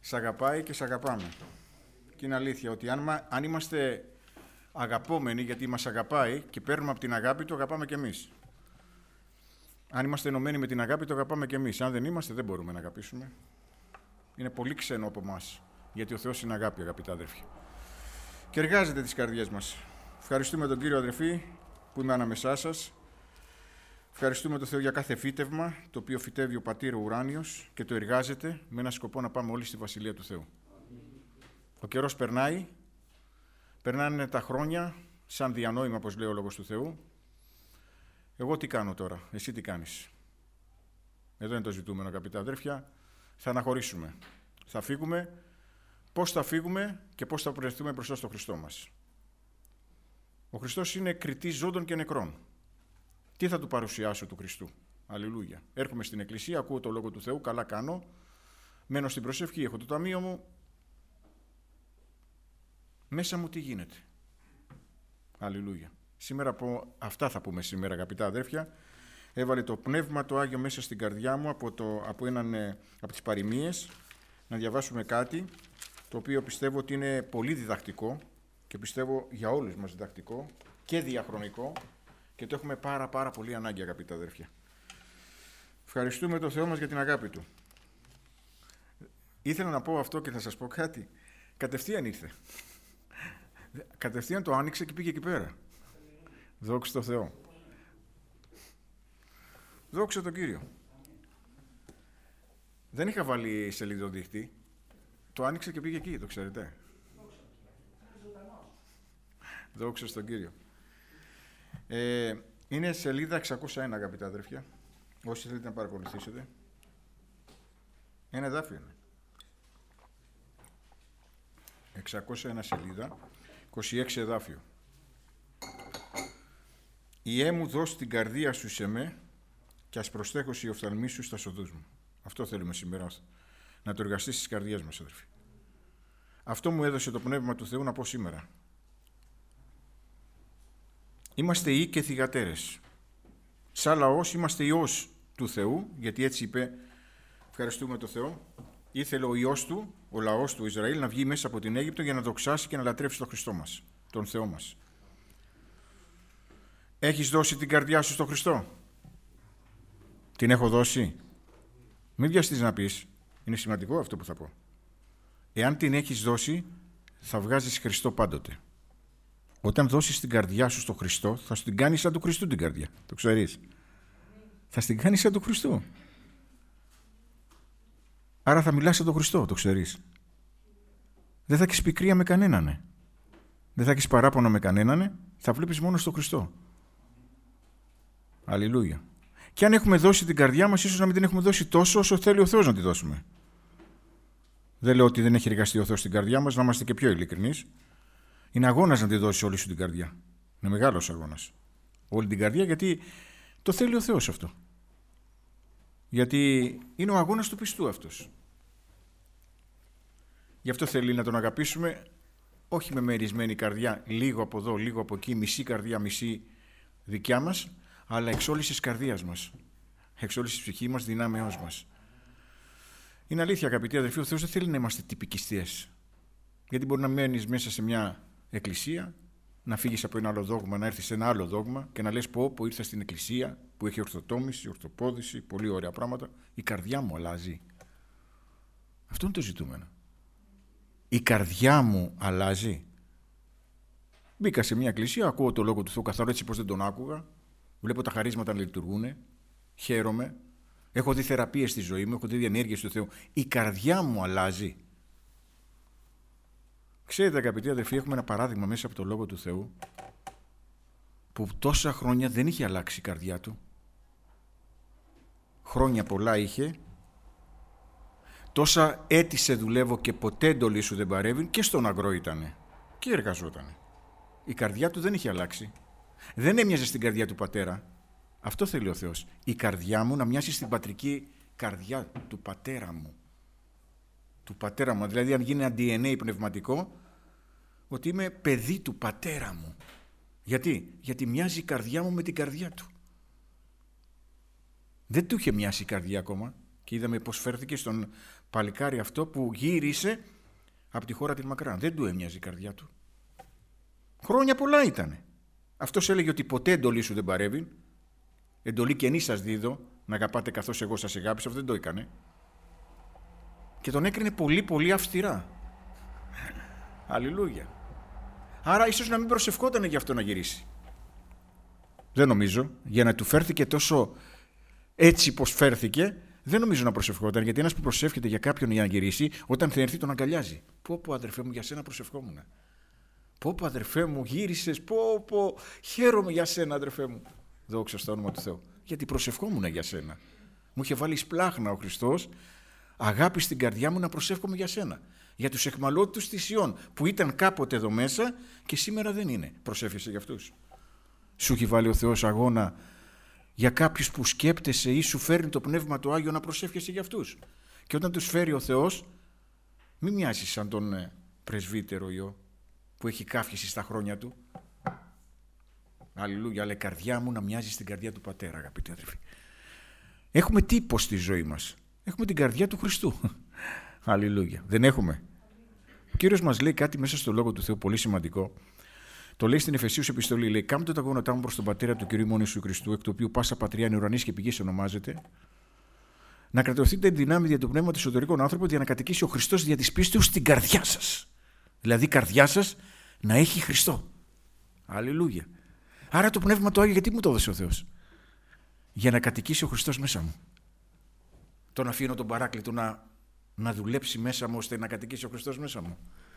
Σ' αγαπάει και σ' αγαπάμε. Και είναι αλήθεια ότι αν είμαστε αγαπόμενοι, γιατί μας αγαπάει και παίρνουμε από την αγάπη του, αγαπάμε κι εμείς. Αν είμαστε ενωμένοι με την αγάπη, το αγαπάμε κι εμείς. Αν δεν είμαστε, δεν μπορούμε να αγαπήσουμε. Είναι πολύ ξένο από εμάς, γιατί ο Θεός είναι αγάπη, αγαπητά αδερφοί. Και εργάζεται τις καρδιές μας. Ευχαριστούμε τον Κύριο, αδερφοί, που είμαι ανάμεσά σας. Ευχαριστούμε τον Θεό για κάθε φύτευμα, το οποίο φυτεύει ο Πατήρ ο Ουράνιος και το εργάζεται με ένα σκοπό να πάμε όλοι στη Βασιλεία του Θεού. Ο καιρός περνάει, περνάνε τα χρόνια σαν διανόημα, όπως λέει ο Λόγος του Θεού. Εγώ τι κάνω τώρα, εσύ τι κάνεις? Εδώ είναι το ζητούμενο, αγαπητά αδέρφια. Θα αναχωρήσουμε. Θα φύγουμε. Πώς θα φύγουμε και πώς θα προερθούμε μπροστά στο Χριστό μας? Ο Χριστός είναι κριτής ζώντων και νεκρών. Τι θα του παρουσιάσω του Χριστού? Αλληλούια. Έρχομαι στην εκκλησία, ακούω το Λόγο του Θεού, καλά κάνω. Μένω στην προσευχή, έχω το ταμείο μου. Μέσα μου τι γίνεται? Αλληλούια. Σήμερα αυτά θα πούμε σήμερα, αγαπητά αδέρφια. Έβαλε το Πνεύμα το Άγιο μέσα στην καρδιά μου από τις παροιμίες να διαβάσουμε κάτι το οποίο πιστεύω ότι είναι πολύ διδακτικό και πιστεύω για όλους μας διδακτικό και διαχρονικό και το έχουμε πάρα πολύ ανάγκη, αγαπητά αδέρφια. Ευχαριστούμε τον Θεό μας για την αγάπη Του. Ήθελα να πω αυτό και θα σας πω κάτι. Κατευθείαν ήρθε. Κατευθείαν το άνοιξε και πήγε εκεί πέρα. Δόξα τω Θεώ. Δόξα τον Κύριο. Δεν είχα βάλει σελίδο-δίχτυ. Το άνοιξε και πήγε εκεί, το ξέρετε. Δόξα στον Κύριο. Είναι σελίδα 601, αγαπητά αδερφιά. Όσοι θέλετε να παρακολουθήσετε. Ένα εδάφιο είναι. 601 σελίδα, 26 εδάφιο. «Ιέ μου δώσ' την καρδία σου σε με και ας προστέχω οι οφθαλμοί σου στα σοδούς μου». Αυτό θέλουμε σήμερα, να το εργαστεί στις καρδιές μας, αδερφοί. Αυτό μου έδωσε το Πνεύμα του Θεού να πω σήμερα. Είμαστε ιοί και θυγατέρες. Σαν λαός είμαστε ιός του Θεού, γιατί έτσι είπε, ευχαριστούμε τον Θεό, ήθελε ο ιός του, ο λαός του Ισραήλ, να βγει μέσα από την Αίγυπτο για να δοξάσει και να λατρεύσει τον Χριστό μας, τον Θεό μας. Έχεις δώσει την καρδιά σου στον Χριστό? Την έχω δώσει? Μην βιαστείς να πεις. Είναι σημαντικό αυτό που θα πω. Εάν την έχεις δώσει, θα βγάζεις Χριστό πάντοτε. Όταν δώσεις την καρδιά σου στον Χριστό, θα σου την κάνεις σαν του Χριστού την καρδιά. Το ξέρεις. Θα την κάνεις σαν του Χριστού. Άρα θα μιλάς σαν τον Χριστό, το ξέρεις. Δεν θα έχεις πικρία με κανέναν. Δεν θα έχεις παράπονο με κανέναν. Θα βλέπεις μόνο στον Χριστό. Αλληλούια. Και αν έχουμε δώσει την καρδιά μας, ίσως να μην την έχουμε δώσει τόσο όσο θέλει ο Θεός να τη δώσουμε. Δεν λέω ότι δεν έχει εργαστεί ο Θεός στην καρδιά μας, να είμαστε και πιο ειλικρινείς. Είναι αγώνας να τη δώσεις όλη σου την καρδιά. Είναι μεγάλος αγώνας. Όλη την καρδιά, γιατί το θέλει ο Θεός αυτό. Γιατί είναι ο αγώνας του πιστού αυτός. Γι' αυτό θέλει να τον αγαπήσουμε, όχι με μερισμένη καρδιά, λίγο από εδώ, λίγο από εκεί, μισή καρδιά, μισή δικιά μας, αλλά εξ όλης της καρδίας μας, εξ όλης της ψυχής μας, δυνάμεώς μας. Είναι αλήθεια, αγαπητοί αδελφοί, ο Θεός δεν θέλει να είμαστε τυπικιστές. Γιατί μπορεί να μένεις μέσα σε μια εκκλησία, να φύγεις από ένα άλλο δόγμα, να έρθεις σε ένα άλλο δόγμα και να λες πω ήρθα στην εκκλησία που έχει ορθοτόμηση, ορθοπόδηση, πολύ ωραία πράγματα. Η καρδιά μου αλλάζει. Αυτό είναι το ζητούμενο. Η καρδιά μου αλλάζει. Μπήκα σε μια εκκλησία, ακούω το Λόγο του Θεού καθόλου έτσι πως δεν τον άκουγα. Βλέπω τα χαρίσματα να λειτουργούν. Χαίρομαι. Έχω δει θεραπείες στη ζωή μου, έχω δει διενέργειες του Θεού. Η καρδιά μου αλλάζει. Ξέρετε, αγαπητοί αδελφοί, έχουμε ένα παράδειγμα μέσα από το Λόγο του Θεού που τόσα χρόνια δεν είχε αλλάξει η καρδιά του. Χρόνια πολλά είχε. Τόσα έτη σε δουλεύω και ποτέ εντολή σου δεν παρεύει, και στον αγρό ήτανε και εργαζότανε. Η καρδιά του δεν είχε αλλάξει. Δεν έμοιαζε στην καρδιά του πατέρα. Αυτό θέλει ο Θεός. Η καρδιά μου να μοιάσει στην πατρική καρδιά του πατέρα μου. Του πατέρα μου. Δηλαδή αν γίνει ένα DNA πνευματικό, ότι είμαι παιδί του πατέρα μου. Γιατί μοιάζει η καρδιά μου με την καρδιά του. Δεν του είχε μοιάσει η καρδιά ακόμα. Και είδαμε πώς φέρθηκε στον παλικάρι αυτό που γύρισε από τη χώρα τη μακρά. Δεν του έμοιαζε η καρδιά του. Χρόνια πολλά ήτανε. Αυτός έλεγε ότι ποτέ εντολή σου δεν παρεύει. Εντολή καινή σας δίδω, να αγαπάτε καθώς εγώ σας αγάπησα. Αυτό δεν το έκανε. Και τον έκρινε πολύ πολύ αυστηρά. Αλληλούια. Άρα ίσως να μην προσευχότανε για αυτό να γυρίσει. Δεν νομίζω. Για να του φέρθηκε τόσο έτσι πως φέρθηκε, δεν νομίζω να προσευχόταν. Γιατί ένας που προσεύχεται για κάποιον για να γυρίσει, όταν θα έρθει τον αγκαλιάζει. Πω αδερφέ μου, για σένα προσευχόμουν. Πω αδερφέ μου, γύρισες. Πω χαίρομαι για σένα αδερφέ μου. Δόξα στο όνομα του Θεού. Γιατί προσευχόμουν για σένα. Μου είχε βάλει σπλάχνα ο Χριστός, αγάπη στην καρδιά μου να προσεύχομαι για σένα. Για τους αιχμαλώτους της Ιών που ήταν κάποτε εδώ μέσα και σήμερα δεν είναι. Προσεύχεσαι για αυτούς. Σου έχει βάλει ο Θεός αγώνα για κάποιους που σκέπτεσαι ή σου φέρνει το Πνεύμα το Άγιο να προσεύχεσαι για αυτούς. Και όταν τους φέρει ο Θεός, μην μοιάζεις σαν τον πρεσβύτερο Υιό που έχει κάφιεση στα χρόνια του. Αλληλούια, αλλά η καρδιά μου να μοιάζει στην καρδιά του Πατέρα, αγαπητοί αδελφοί. Έχουμε τύπο στη ζωή μας. Έχουμε την καρδιά του Χριστού. Αλληλούια. Δεν έχουμε. Ο Κύριος μας λέει κάτι μέσα στο Λόγο του Θεού πολύ σημαντικό. Το λέει στην Εφεσίους επιστολή. Λέει: Κάμτε τα γόνατά μου προς τον Πατέρα του Κυρίου ημών Ιησού Χριστού, εκ του οποίου πάσα πατριά είναι ουρανής και πηγής ονομάζεται, να κρατωθείτε εν δυνάμει δια του πνεύματος εσωτερικών άνθρωπο, για να κατοικήσει ο Χριστός δια της πίστεως στην καρδιά σας. Δηλαδή η καρδιά σας να έχει Χριστό. Αλληλούια. Άρα το Πνεύμα το Άγιο γιατί μου το έδωσε ο Θεός? Για να κατοικήσει ο Χριστός μέσα μου. Τον αφήνω τον Παράκλητο να δουλέψει μέσα μου ώστε να κατοικήσει ο Χριστός μέσα μου.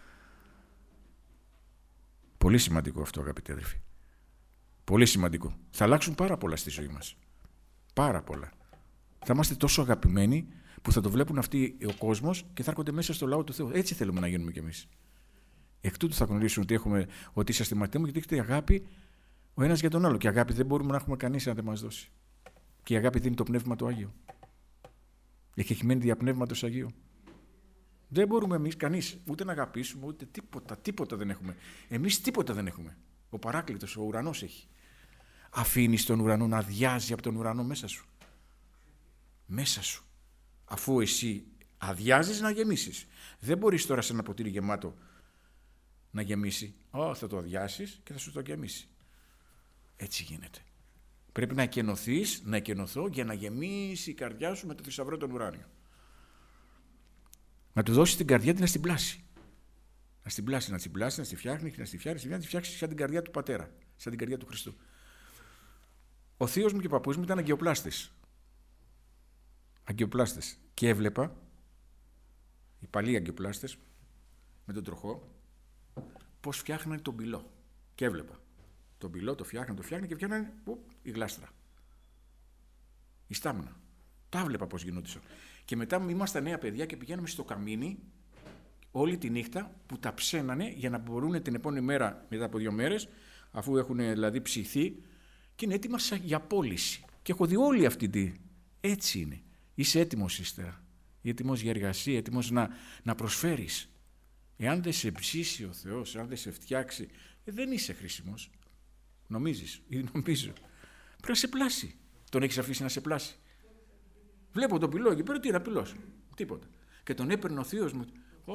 Πολύ σημαντικό αυτό, αγαπητοί αδελφοί. Πολύ σημαντικό. Θα αλλάξουν πάρα πολλά στη ζωή μας. Πάρα πολλά. Θα είμαστε τόσο αγαπημένοι που θα το βλέπουν αυτοί ο κόσμος και θα έρχονται μέσα στο λαό του Θεού. Έτσι θέλουμε να γίνουμε κι εμείς. Εκ τούτου θα γνωρίσουν ότι είσαστε μαθητές μου, γιατί έχετε αγάπη ο ένας για τον άλλο. Και αγάπη δεν μπορούμε να έχουμε κανείς αν δεν μας δώσει. Και η αγάπη δίνει το Πνεύμα το Άγιο. Εκεχημένη δια Πνεύματος Αγίου. Δεν μπορούμε εμείς κανείς ούτε να αγαπήσουμε ούτε τίποτα δεν έχουμε. Εμείς τίποτα δεν έχουμε. Ο Παράκλητος, ο ουρανός έχει. Αφήνεις τον ουρανό να αδειάζει από τον ουρανό μέσα σου. Μέσα σου. Αφού εσύ αδειάζεις να γεμίσεις. Δεν μπορείς τώρα σε ένα ποτήρι γεμάτο να γεμίσει. Θα το αδειάσεις και θα σου το γεμίσει. Έτσι γίνεται. Πρέπει να εκενωθείς, να εκενωθώ για να γεμίσει η καρδιά σου με το θησαυρό των ουράνιων. Να του δώσεις την καρδιά να στην πλάσει. Να στην πλάσει, να στη φτιάχνει, να τη φτιάξει σαν την καρδιά του Πατέρα, σαν την καρδιά του Χριστού. Ο θείος μου και ο παππούς μου ήταν αγκιοπλάστες. Αγκιοπλάστες. Και έβλεπα, οι παλιοί αγκιοπλάστες, με τον τροχό, πώς φτιάχνανε τον πυλό. Και έβλεπα. Τον πυλό το φτιάχνανε και φτιάχνανε η γλάστρα. Η στάμνα. Τα έβλεπα πώς γινόντουσαν. Και μετά ήμασταν νέα παιδιά και πηγαίναμε στο καμίνι όλη τη νύχτα που τα ψένανε για να μπορούν την επόμενη μέρα, μετά από 2 μέρες, αφού έχουν δηλαδή ψηθεί, και είναι έτοιμα για πώληση. Και έχω δει όλη αυτή τη. Έτσι είναι. Είσαι έτοιμος ύστερα. Έτοιμος για εργασία, έτοιμος να προσφέρεις. Εάν δεν σε ψήσει ο Θεός, εάν δεν σε φτιάξει, δεν είσαι χρήσιμος. Νομίζεις ή νομίζω. Πρέπει να σε πλάσει. Τον έχεις αφήσει να σε πλάσει? Βλέπω τον πυλό εκεί πέρα, τι είναι πυλός? Τίποτα. Και τον έπαιρνε ο θείος μου.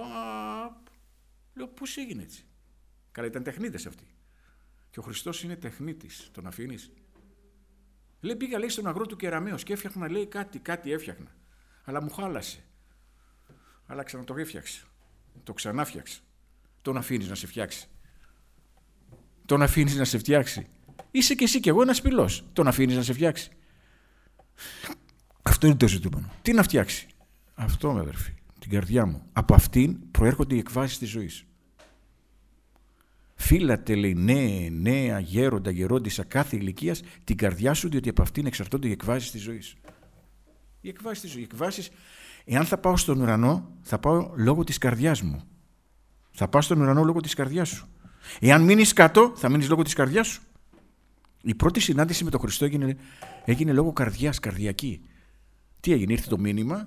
Λέω, πώς έγινε έτσι? Καλά, ήταν τεχνίτες αυτοί. Και ο Χριστός είναι τεχνίτης. Τον αφήνεις? Λέει, πήγα λέει στον αγρό του Κεραμέως και έφτιαχνα, λέει, κάτι έφτιαχνα. Αλλά μου χάλασε. Αλλά ξανατο έφτιαξε. Το ξανάφτιαξε. Τον αφήνεις να σε φτιάξει? Τον αφήνεις να σε φτιάξει? Είσαι και εσύ και εγώ ένας πυλός. Τον αφήνεις να σε φτιάξει? Αυτό είναι το ζητούμενο. Τι να φτιάξει? Αυτό, αδερφοί, την καρδιά μου. Από αυτήν προέρχονται οι εκβάσεις της ζωής. Φύλατε, λέει, νέα, γέροντα, γερόντισσα κάθε ηλικίας την καρδιά σου, διότι από αυτήν εξαρτώνται οι εκβάσεις της ζωής. Οι εκβάσεις της ζωής. Οι εκβάσεις, εάν θα πάω στον ουρανό, θα πάω λόγω της καρδιάς μου. Θα πάω στον ουρανό λόγω της καρδιάς σου. Εάν μείνεις κάτω, θα μείνεις λόγω της καρδιάς σου. Η πρώτη συνάντηση με τον Χριστό έγινε λόγω καρδιάς, καρδιακή. Τι έγινε? Ήρθε το μήνυμα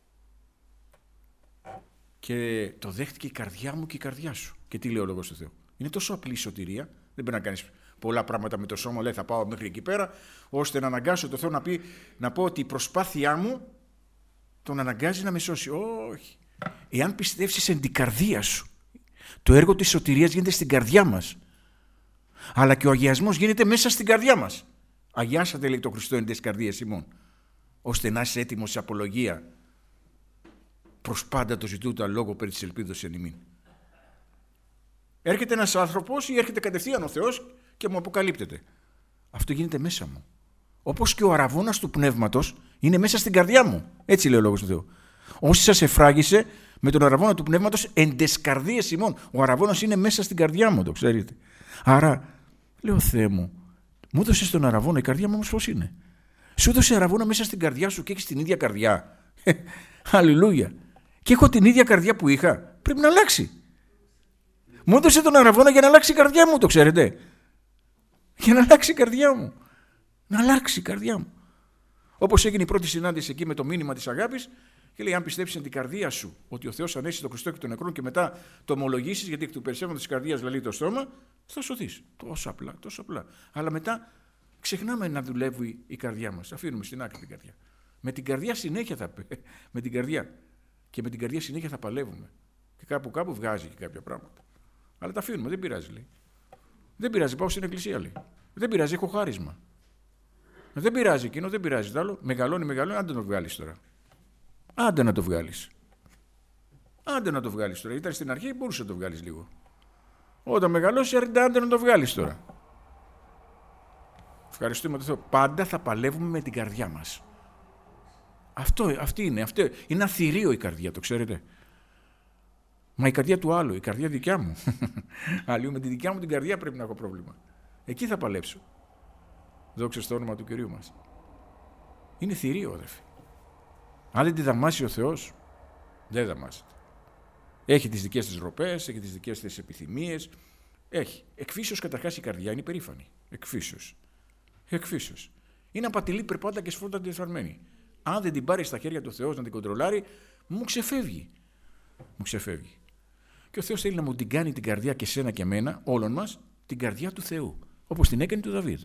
και το δέχτηκε η καρδιά μου και η καρδιά σου. Και τι λέει ο Λόγος του Θεού? Είναι τόσο απλή η σωτηρία, δεν πρέπει να κάνεις πολλά πράγματα με το σώμα, λέει θα πάω μέχρι εκεί πέρα, ώστε να αναγκάσω το Θεό να πω ότι η προσπάθειά μου τον αναγκάζει να με σώσει. Όχι. Εάν πιστεύσεις εν την καρδία σου, το έργο της σωτηρίας γίνεται στην καρδιά μας. Αλλά και ο αγιασμός γίνεται μέσα στην καρδιά μας. Αγιάσατε, λέει το Χριστό, εν τες καρδίες ημών, ώστε να είσαι έτοιμος σε απολογία προς πάντα το ζητούτα λόγο περί της ελπίδος εν ημίν. Έρχεται ένας άνθρωπος ή έρχεται κατευθείαν ο Θεός και μου αποκαλύπτεται. Αυτό γίνεται μέσα μου. Όπως και ο αραβώνας του πνεύματος είναι μέσα στην καρδιά μου. Έτσι λέει ο λόγος του Θεού. Όσοι σας εφράγισε με τον αραβώνα του πνεύματος εν τες καρδίες ημών. Ο αραβώνας είναι μέσα στην καρδιά μου, το ξέρετε. Άρα, λέω, Θεέ μου, μου έδωσες τον αραβώνα, η καρδιά μου όμως πώς είναι? Σου έδωσε αραβώνα μέσα στην καρδιά σου και έχεις την ίδια καρδιά. Αλληλούια. Και έχω την ίδια καρδιά που είχα. Πρέπει να αλλάξει. Μου έδωσε τον αραβώνα για να αλλάξει η καρδιά μου, το ξέρετε. Για να αλλάξει η καρδιά μου. Να αλλάξει η καρδιά μου. Όπως έγινε η πρώτη συνάντηση εκεί με το μήνυμα της αγάπης, και λέει: αν πιστέψεις εν την καρδία σου ότι ο Θεός ανέστησε τον Χριστό και τον νεκρόν και μετά το ομολογήσεις, γιατί εκ του περισσεύοντος της καρδίας λαλεί το στόμα, θα σωθείς. Τόσο απλά, τόσο απλά. Αλλά μετά ξεχνάμε να δουλεύει η καρδιά μας. Αφήνουμε στην άκρη την καρδιά. Με την καρδιά συνέχεια θα με την καρδιά. Και με την καρδιά συνέχεια θα παλεύουμε. Και κάπου βγάζει και κάποια πράγματα. Αλλά τα αφήνουμε, δεν πειράζει, λέει. Δεν πειράζει, πάω στην εκκλησία, λέει. Δεν πειράζει, έχω χάρισμα. Δεν πειράζει εκείνο, δεν πειράζει το άλλο. Μεγαλώνει, άντε να το βγάλεις τώρα. Άντε να το βγάλεις. Άντε να το βγάλεις τώρα. Ήταν στην αρχή, μπορούσε να το βγάλεις λίγο. Όταν μεγαλώσει, άντε να το βγάλεις τώρα. Ευχαριστούμε τον Θεό. Πάντα θα παλεύουμε με την καρδιά μας. Αυτή είναι. Είναι ένα θηρίο η καρδιά, το ξέρετε. Μα η καρδιά του άλλου, η καρδιά δικιά μου. Αλλιώ με τη δικιά μου την καρδιά πρέπει να έχω πρόβλημα. Εκεί θα παλέψω. Δόξα στο όνομα του Κυρίου μας. Είναι θηρίο, αδερφοί. Αν δεν τη δαμάσει ο Θεός, δεν δαμάσεται. Έχει τις δικές της ροπές, έχει τις δικές της επιθυμίες. Έχει. Εκφύσεως καταρχάς η καρδιά είναι υπερήφανη. Εκφύσεως. Είναι απατηλή περπάτα και σφρόντα διεφθαρμένη. Αν δεν την πάρει στα χέρια του Θεός να την κοντρολάρει, μου ξεφεύγει. Και ο Θεός θέλει να μου την κάνει την καρδιά και σένα και εμένα, όλων μας, την καρδιά του Θεού. Όπως την έκανε του Δαβίδ.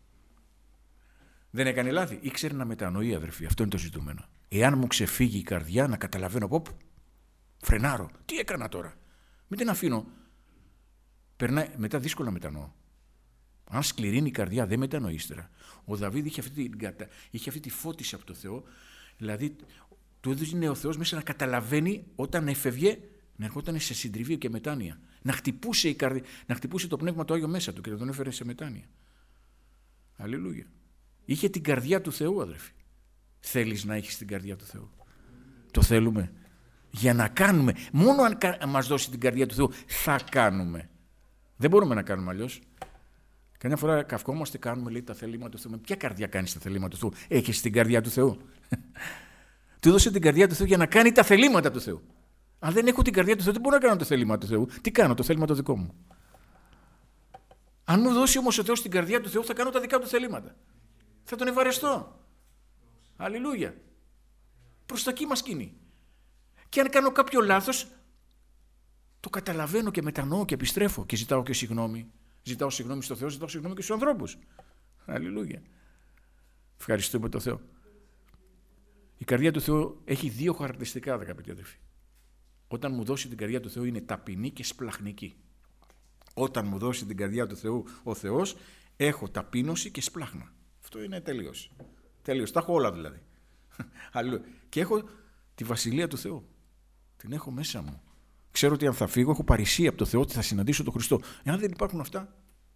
Δεν έκανε λάθη. Ήξερε να μετανοεί, αδερφοί. Αυτό είναι το ζητούμενο. Εάν μου ξεφύγει η καρδιά, να καταλαβαίνω πόπου. Φρενάρω. Τι έκανα τώρα? Μην την αφήνω. Περνάει, μετά δύσκολα μετανοώ. Αν σκληρύνει η καρδιά, δεν μετανοεί ύστερα. Ο Δαβίδ είχε αυτή τη φώτιση από το Θεό. Δηλαδή, του έδωσε ο Θεός μέσα να καταλαβαίνει όταν έφευγε, να ερχόταν σε συντριβή και μετάνοια. Να χτυπούσε η καρδιά, να χτυπούσε το πνεύμα το Άγιο μέσα του και να τον έφερε σε μετάνοια. Αλληλούια. Είχε την καρδιά του Θεού, αδερφοί. Θέλεις να έχεις την καρδιά του Θεού? Το θέλουμε. Για να κάνουμε. Μόνο αν μας δώσει την καρδιά του Θεού θα κάνουμε. Δεν μπορούμε να κάνουμε αλλιώς. Καμιά φορά καυκόμαστε, κάνουμε, λέει, τα θελήματα του Θεού. Με ποια καρδιά κάνεις τα θελήματα του Θεού? Έχεις την καρδιά του Θεού? Του έδωσε την καρδιά του Θεού για να κάνει τα θελήματα του Θεού. Αν δεν έχω την καρδιά του Θεού, δεν μπορώ να κάνω το θέλημα του Θεού. Τι κάνω? Το θέλημα το δικό μου. Αν μου δώσει όμως ο Θεός την καρδιά του Θεού, θα κάνω τα δικά του θελήματα. Θα τον ευαρεστώ. Αλληλούια. Προς τα εκεί μας κινεί. Και αν κάνω κάποιο λάθος, το καταλαβαίνω και μετανοώ και επιστρέφω και ζητάω και συγγνώμη. Ζητάω συγγνώμη στο Θεό, ζητάω συγγνώμη και στους ανθρώπους. Αλληλούια. Ευχαριστούμε τον Θεό. Η καρδιά του Θεού έχει δύο χαρακτηριστικά, αγαπητοί αδελφοί. Όταν μου δώσει την καρδιά του Θεού είναι ταπεινή και σπλαχνική. Όταν μου δώσει την καρδιά του Θεού ο Θεός, έχω ταπείνωση και σπλάχνα. Αυτό είναι τελείως. Τελείως. Τα έχω όλα δηλαδή. Και έχω τη βασιλεία του Θεού. Την έχω μέσα μου. Ξέρω ότι αν θα φύγω, έχω παρησία από το Θεό ότι θα συναντήσω τον Χριστό. Εάν δεν υπάρχουν αυτά,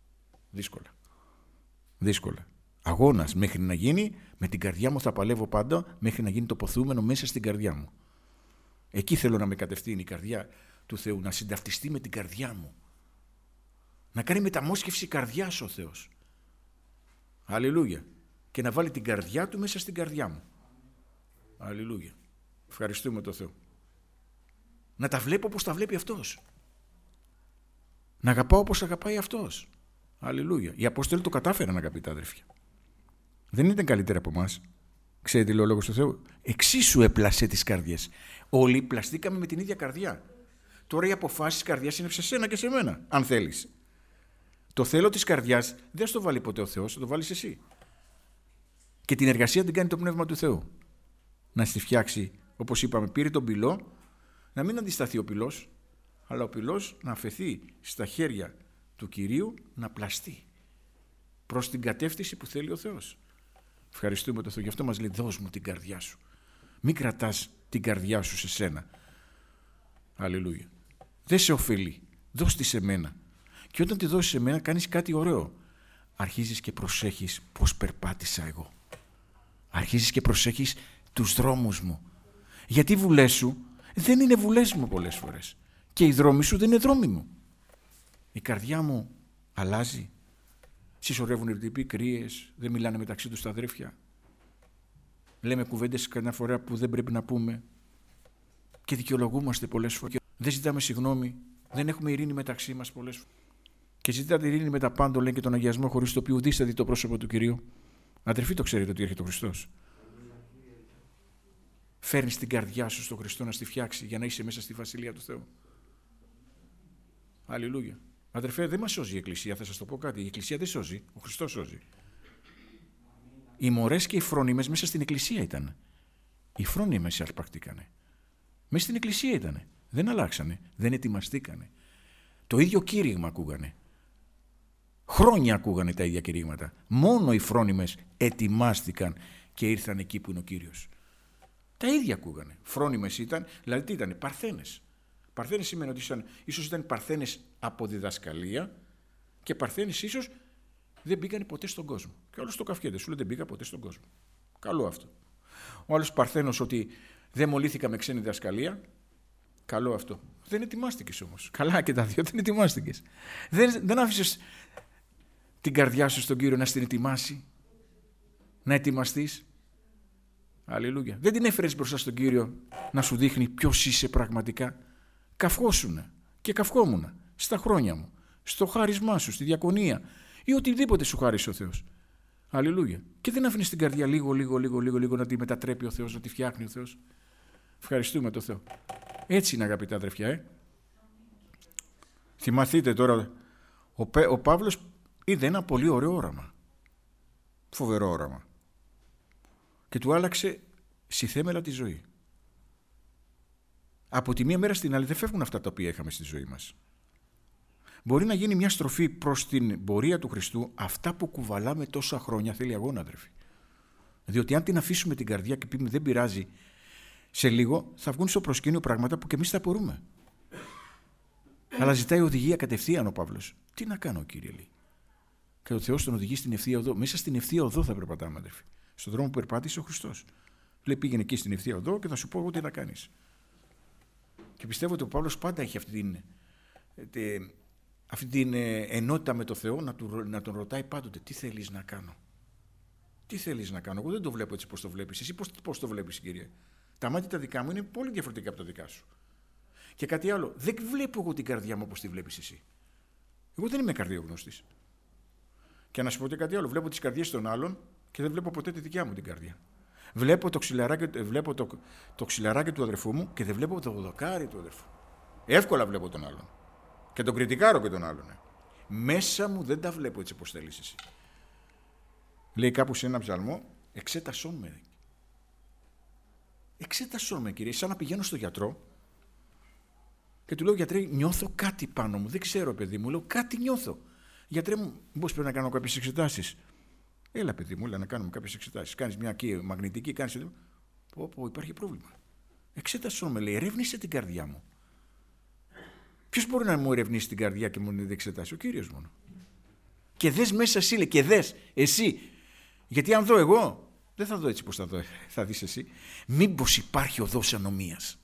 δύσκολα. Αγώνας μέχρι να γίνει, με την καρδιά μου θα παλεύω πάντα, μέχρι να γίνει το ποθούμενο μέσα στην καρδιά μου. Εκεί θέλω να με κατευθύνει η καρδιά του Θεού, να συνταυτιστεί με την καρδιά μου. Να κάνει μεταμόσχευση καρδιάς ο Θεός. Αλληλούια. Και να βάλει την καρδιά του μέσα στην καρδιά μου. Αλληλούια. Ευχαριστούμε τον Θεό. Να τα βλέπω όπως τα βλέπει Αυτός. Να αγαπάω όπως αγαπάει Αυτός. Αλληλούια. Οι Απόστολοι το κατάφεραν, αγαπητά αδερφιά. Δεν ήταν καλύτερα από εμάς. Ξέρετε τι λέει ο Λόγος του Θεού? Εξίσου έπλασε τις καρδιές. Όλοι πλαστήκαμε με την ίδια καρδιά. Τώρα οι αποφάσεις της καρδιάς είναι σε σένα και σε μένα, αν θέλεις. Το θέλω της καρδιάς δεν στο βάλει ποτέ ο Θεός, θα το βάλεις εσύ. Και την εργασία την κάνει το Πνεύμα του Θεού. Να στη φτιάξει Όπως είπαμε, πήρε τον πυλό, να μην αντισταθεί ο πυλός, αλλά ο πυλός να αφαιθεί στα χέρια του Κυρίου να πλαστεί προς την κατεύθυνση που θέλει ο Θεός. Ευχαριστούμε τον Θεό. Γι' αυτό μας λέει, δώσ' μου την καρδιά σου. Μην κρατάς την καρδιά σου σε σένα. Αλληλούια. Δεν σε ωφελεί. Δώσ' τη σε μένα. Και όταν τη δώσεις σε μένα κάνεις κάτι ωραίο. Αρχίζεις και προσέχεις πώς περπάτησα εγώ. Αρχίζεις και προσέχεις τους δρόμους μου. Γιατί οι βουλές σου δεν είναι βουλές μου πολλές φορές. Και οι δρόμοι σου δεν είναι δρόμοι μου. Η καρδιά μου αλλάζει. Συσσωρεύουν οι τύποι κρύες, δεν μιλάνε μεταξύ τους τα αδέρφια. Λέμε κουβέντες καμιά φορά που δεν πρέπει να πούμε. Και δικαιολογούμαστε πολλές φορές. Δεν ζητάμε συγγνώμη. Δεν έχουμε ειρήνη μεταξύ μας πολλές φορές. Και ζητάτε ειρήνη με τα πάντων, λέει, και τον αγιασμό, χωρίς το οποίο ουδής θα δει το πρόσωπο του Κυρίου. Αδερφοί, το ξέρετε ότι έρχεται ο Χριστός. Φέρνεις την καρδιά σου στον Χριστό να στη φτιάξει για να είσαι μέσα στη Βασιλεία του Θεού. Αλληλούια. Αδερφέ, δεν μας σώζει η Εκκλησία, θα σας το πω κάτι. Η Εκκλησία δεν σώζει, ο Χριστός σώζει. Οι μορές και οι φρόνιμες μέσα στην Εκκλησία ήταν. Οι φρόνιμες αρπακτήκανε. Μέσα στην Εκκλησία ήτανε. Δεν αλλάξανε, δεν ετοιμαστήκανε. Το ίδιο κήρυγμα ακούγανε. Χρόνια ακούγανε τα ίδια κηρύγματα. Μόνο οι φρόνιμες ετοιμάστηκαν και ήρθαν εκεί που είναι ο Κύριος. Τα ίδια ακούγανε. Φρόνιμες ήταν, δηλαδή τι ήταν, παρθένες. Παρθένες σημαίνει ότι ίσως ήταν παρθένες από διδασκαλία και παρθένες ίσως δεν μπήκαν ποτέ στον κόσμο. Και όλος το καυκέται, σου λέει δεν μπήκα ποτέ στον κόσμο. Καλό αυτό. Ο άλλος παρθένος ότι δεν μολύθηκα με ξένη διδασκαλία. Καλό αυτό. Δεν ετοιμάστηκες όμως. Καλά και τα δύο, δεν ετοιμάστηκες. Δεν άφησες την καρδιά σου στον Κύριο να στην ετοιμάσει, να ετοιμαστείς. Αλληλούια. Δεν την έφερες μπροστά στον Κύριο να σου δείχνει ποιος είσαι πραγματικά. Καυχόσουνα και καυχόμουνα στα χρόνια μου, στο χάρισμά σου, στη διακονία ή οτιδήποτε σου χάρισε ο Θεός. Αλληλούια. Και δεν άφηνες την καρδιά λίγο να τη μετατρέπει ο Θεός, να τη φτιάχνει ο Θεός. Ευχαριστούμε τον Θεό. Έτσι είναι, αγαπητά αδερφιά. Θυμαθείτε τώρα, ο Παύλος είδε ένα πολύ ωραίο όραμα. Φοβερό όραμα. Και του άλλαξε συθέμελα τη ζωή. Από τη μία μέρα στην άλλη δεν φεύγουν αυτά τα οποία είχαμε στη ζωή μας. Μπορεί να γίνει μια στροφή προς την πορεία του Χριστού, αυτά που κουβαλάμε τόσα χρόνια θέλει αγώνα, αδερφοί. Διότι αν την αφήσουμε την καρδιά και πούμε δεν πειράζει, σε λίγο θα βγουν στο προσκήνιο πράγματα που και εμείς θα απορούμε. Αλλά ζητάει οδηγία κατευθείαν ο Παύλος. Τι να κάνω, Κύριε, λέει. Και ο Θεός τον οδηγεί στην ευθεία οδό. Μέσα στην ευθεία οδό θα περπατάμε, αδερφοί. Στον δρόμο που περπάτησε ο Χριστός. Λέει πήγαινε εκεί στην ευθεία οδό και θα σου πω εγώ τι να κάνεις. Και πιστεύω ότι ο Παύλος πάντα έχει αυτή την ενότητα με το Θεό να τον ρωτάει πάντοτε τι θέλεις να κάνω. Τι θέλεις να κάνω. Εγώ δεν το βλέπω έτσι πώς το βλέπεις. Εσύ πώς το βλέπεις, Κύριε. Τα μάτια τα δικά μου είναι πολύ διαφορετικά από τα δικά σου. Και κάτι άλλο. Δεν βλέπω εγώ την καρδιά μου όπως τη βλέπεις εσύ. Εγώ δεν είμαι καρδιογνώστης. Και να σου πω και κάτι άλλο. Βλέπω τις καρδιές των άλλων και δεν βλέπω ποτέ τη δικιά μου την καρδιά. Βλέπω το ξυλαράκι του αδερφού μου και δεν βλέπω το δοκάρι του αδερφού. Εύκολα βλέπω τον άλλον. Και τον κριτικάρω και τον άλλον. Μέσα μου δεν τα βλέπω έτσι όπως θέλεις εσύ. Λέει κάπου σε ένα ψαλμό, εξέτασόν με. Εξέτασόν με, Κύριε, σαν να πηγαίνω στο γιατρό και του λέω, γιατρέ, νιώθω κάτι πάνω μου. Δεν ξέρω, παιδί μου, λέω, κάτι νιώθω. Γιατρέ μου, μήπως πρέπει να κάνω κάποιες εξετάσεις. Έλα, παιδί μου, έλα να κάνουμε κάποιες εξετάσεις. Κάνεις μια μαγνητική, κάνεις. Πω, υπάρχει πρόβλημα. Εξέτασόν με, λέει, ερεύνησε την καρδιά μου. Ποιος μπορεί να μου ερευνήσει την καρδιά και μου δεν εξετάσει? Ο Κύριος μόνο. Και δες μέσα εσύ, λέει, και δες εσύ. Γιατί αν δω εγώ, δεν θα δω έτσι πως θα δεις εσύ. Μήπως υπάρχει οδός ανομίας.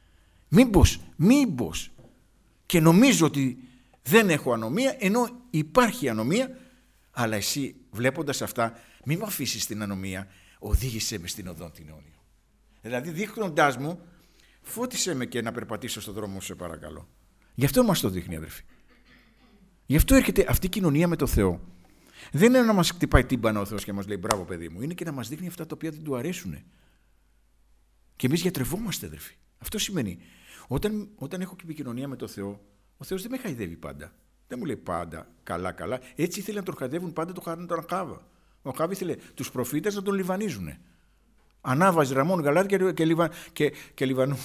Μήπως. Και νομίζω ότι δεν έχω ανομία, ενώ υπάρχει ανομία, αλλά εσύ βλέποντας αυτά, μην με αφήσεις την ανομία, οδήγησέ με στην οδόν την αιώνιο. Δηλαδή δείχνοντάς μου, φώτισέ με και να περπατήσω στον δρόμο σου, σε παρακαλώ. Γι' αυτό μας το δείχνει, αδερφοί. Γι' αυτό έρχεται αυτή η κοινωνία με το Θεό. Δεν είναι να μας χτυπάει τύμπανα ο Θεός και μας λέει μπράβο, παιδί μου. Είναι και να μας δείχνει αυτά τα οποία δεν του αρέσουν. Και εμείς γιατρευόμαστε, αδερφοί. Αυτό σημαίνει. Όταν έχω επικοινωνία με το Θεό, ο Θεός δεν με χαϊδεύει πάντα. Δεν μου λέει πάντα καλά. Έτσι ήθελε να τον χαϊδεύουν πάντα τον Αχάβα. Ο Αχάβ ήθελε τους προφήτες να τον λιβανίζουν. Ανάβαζε Ραμόν Γαλάδα και Λιβανού.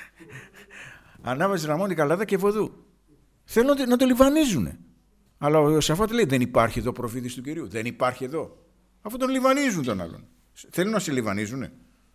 Ανάβαζε Ραμόν Γαλάδα και Βοδού. Θέλουν να το λιβανίζουν. Αλλά ο Ιωσαφάτ λέει: δεν υπάρχει εδώ προφήτης του Κυρίου. Δεν υπάρχει εδώ. Αφού τον λιβανίζουν τον άλλον. Θέλουν να σε λιβανίζουνε.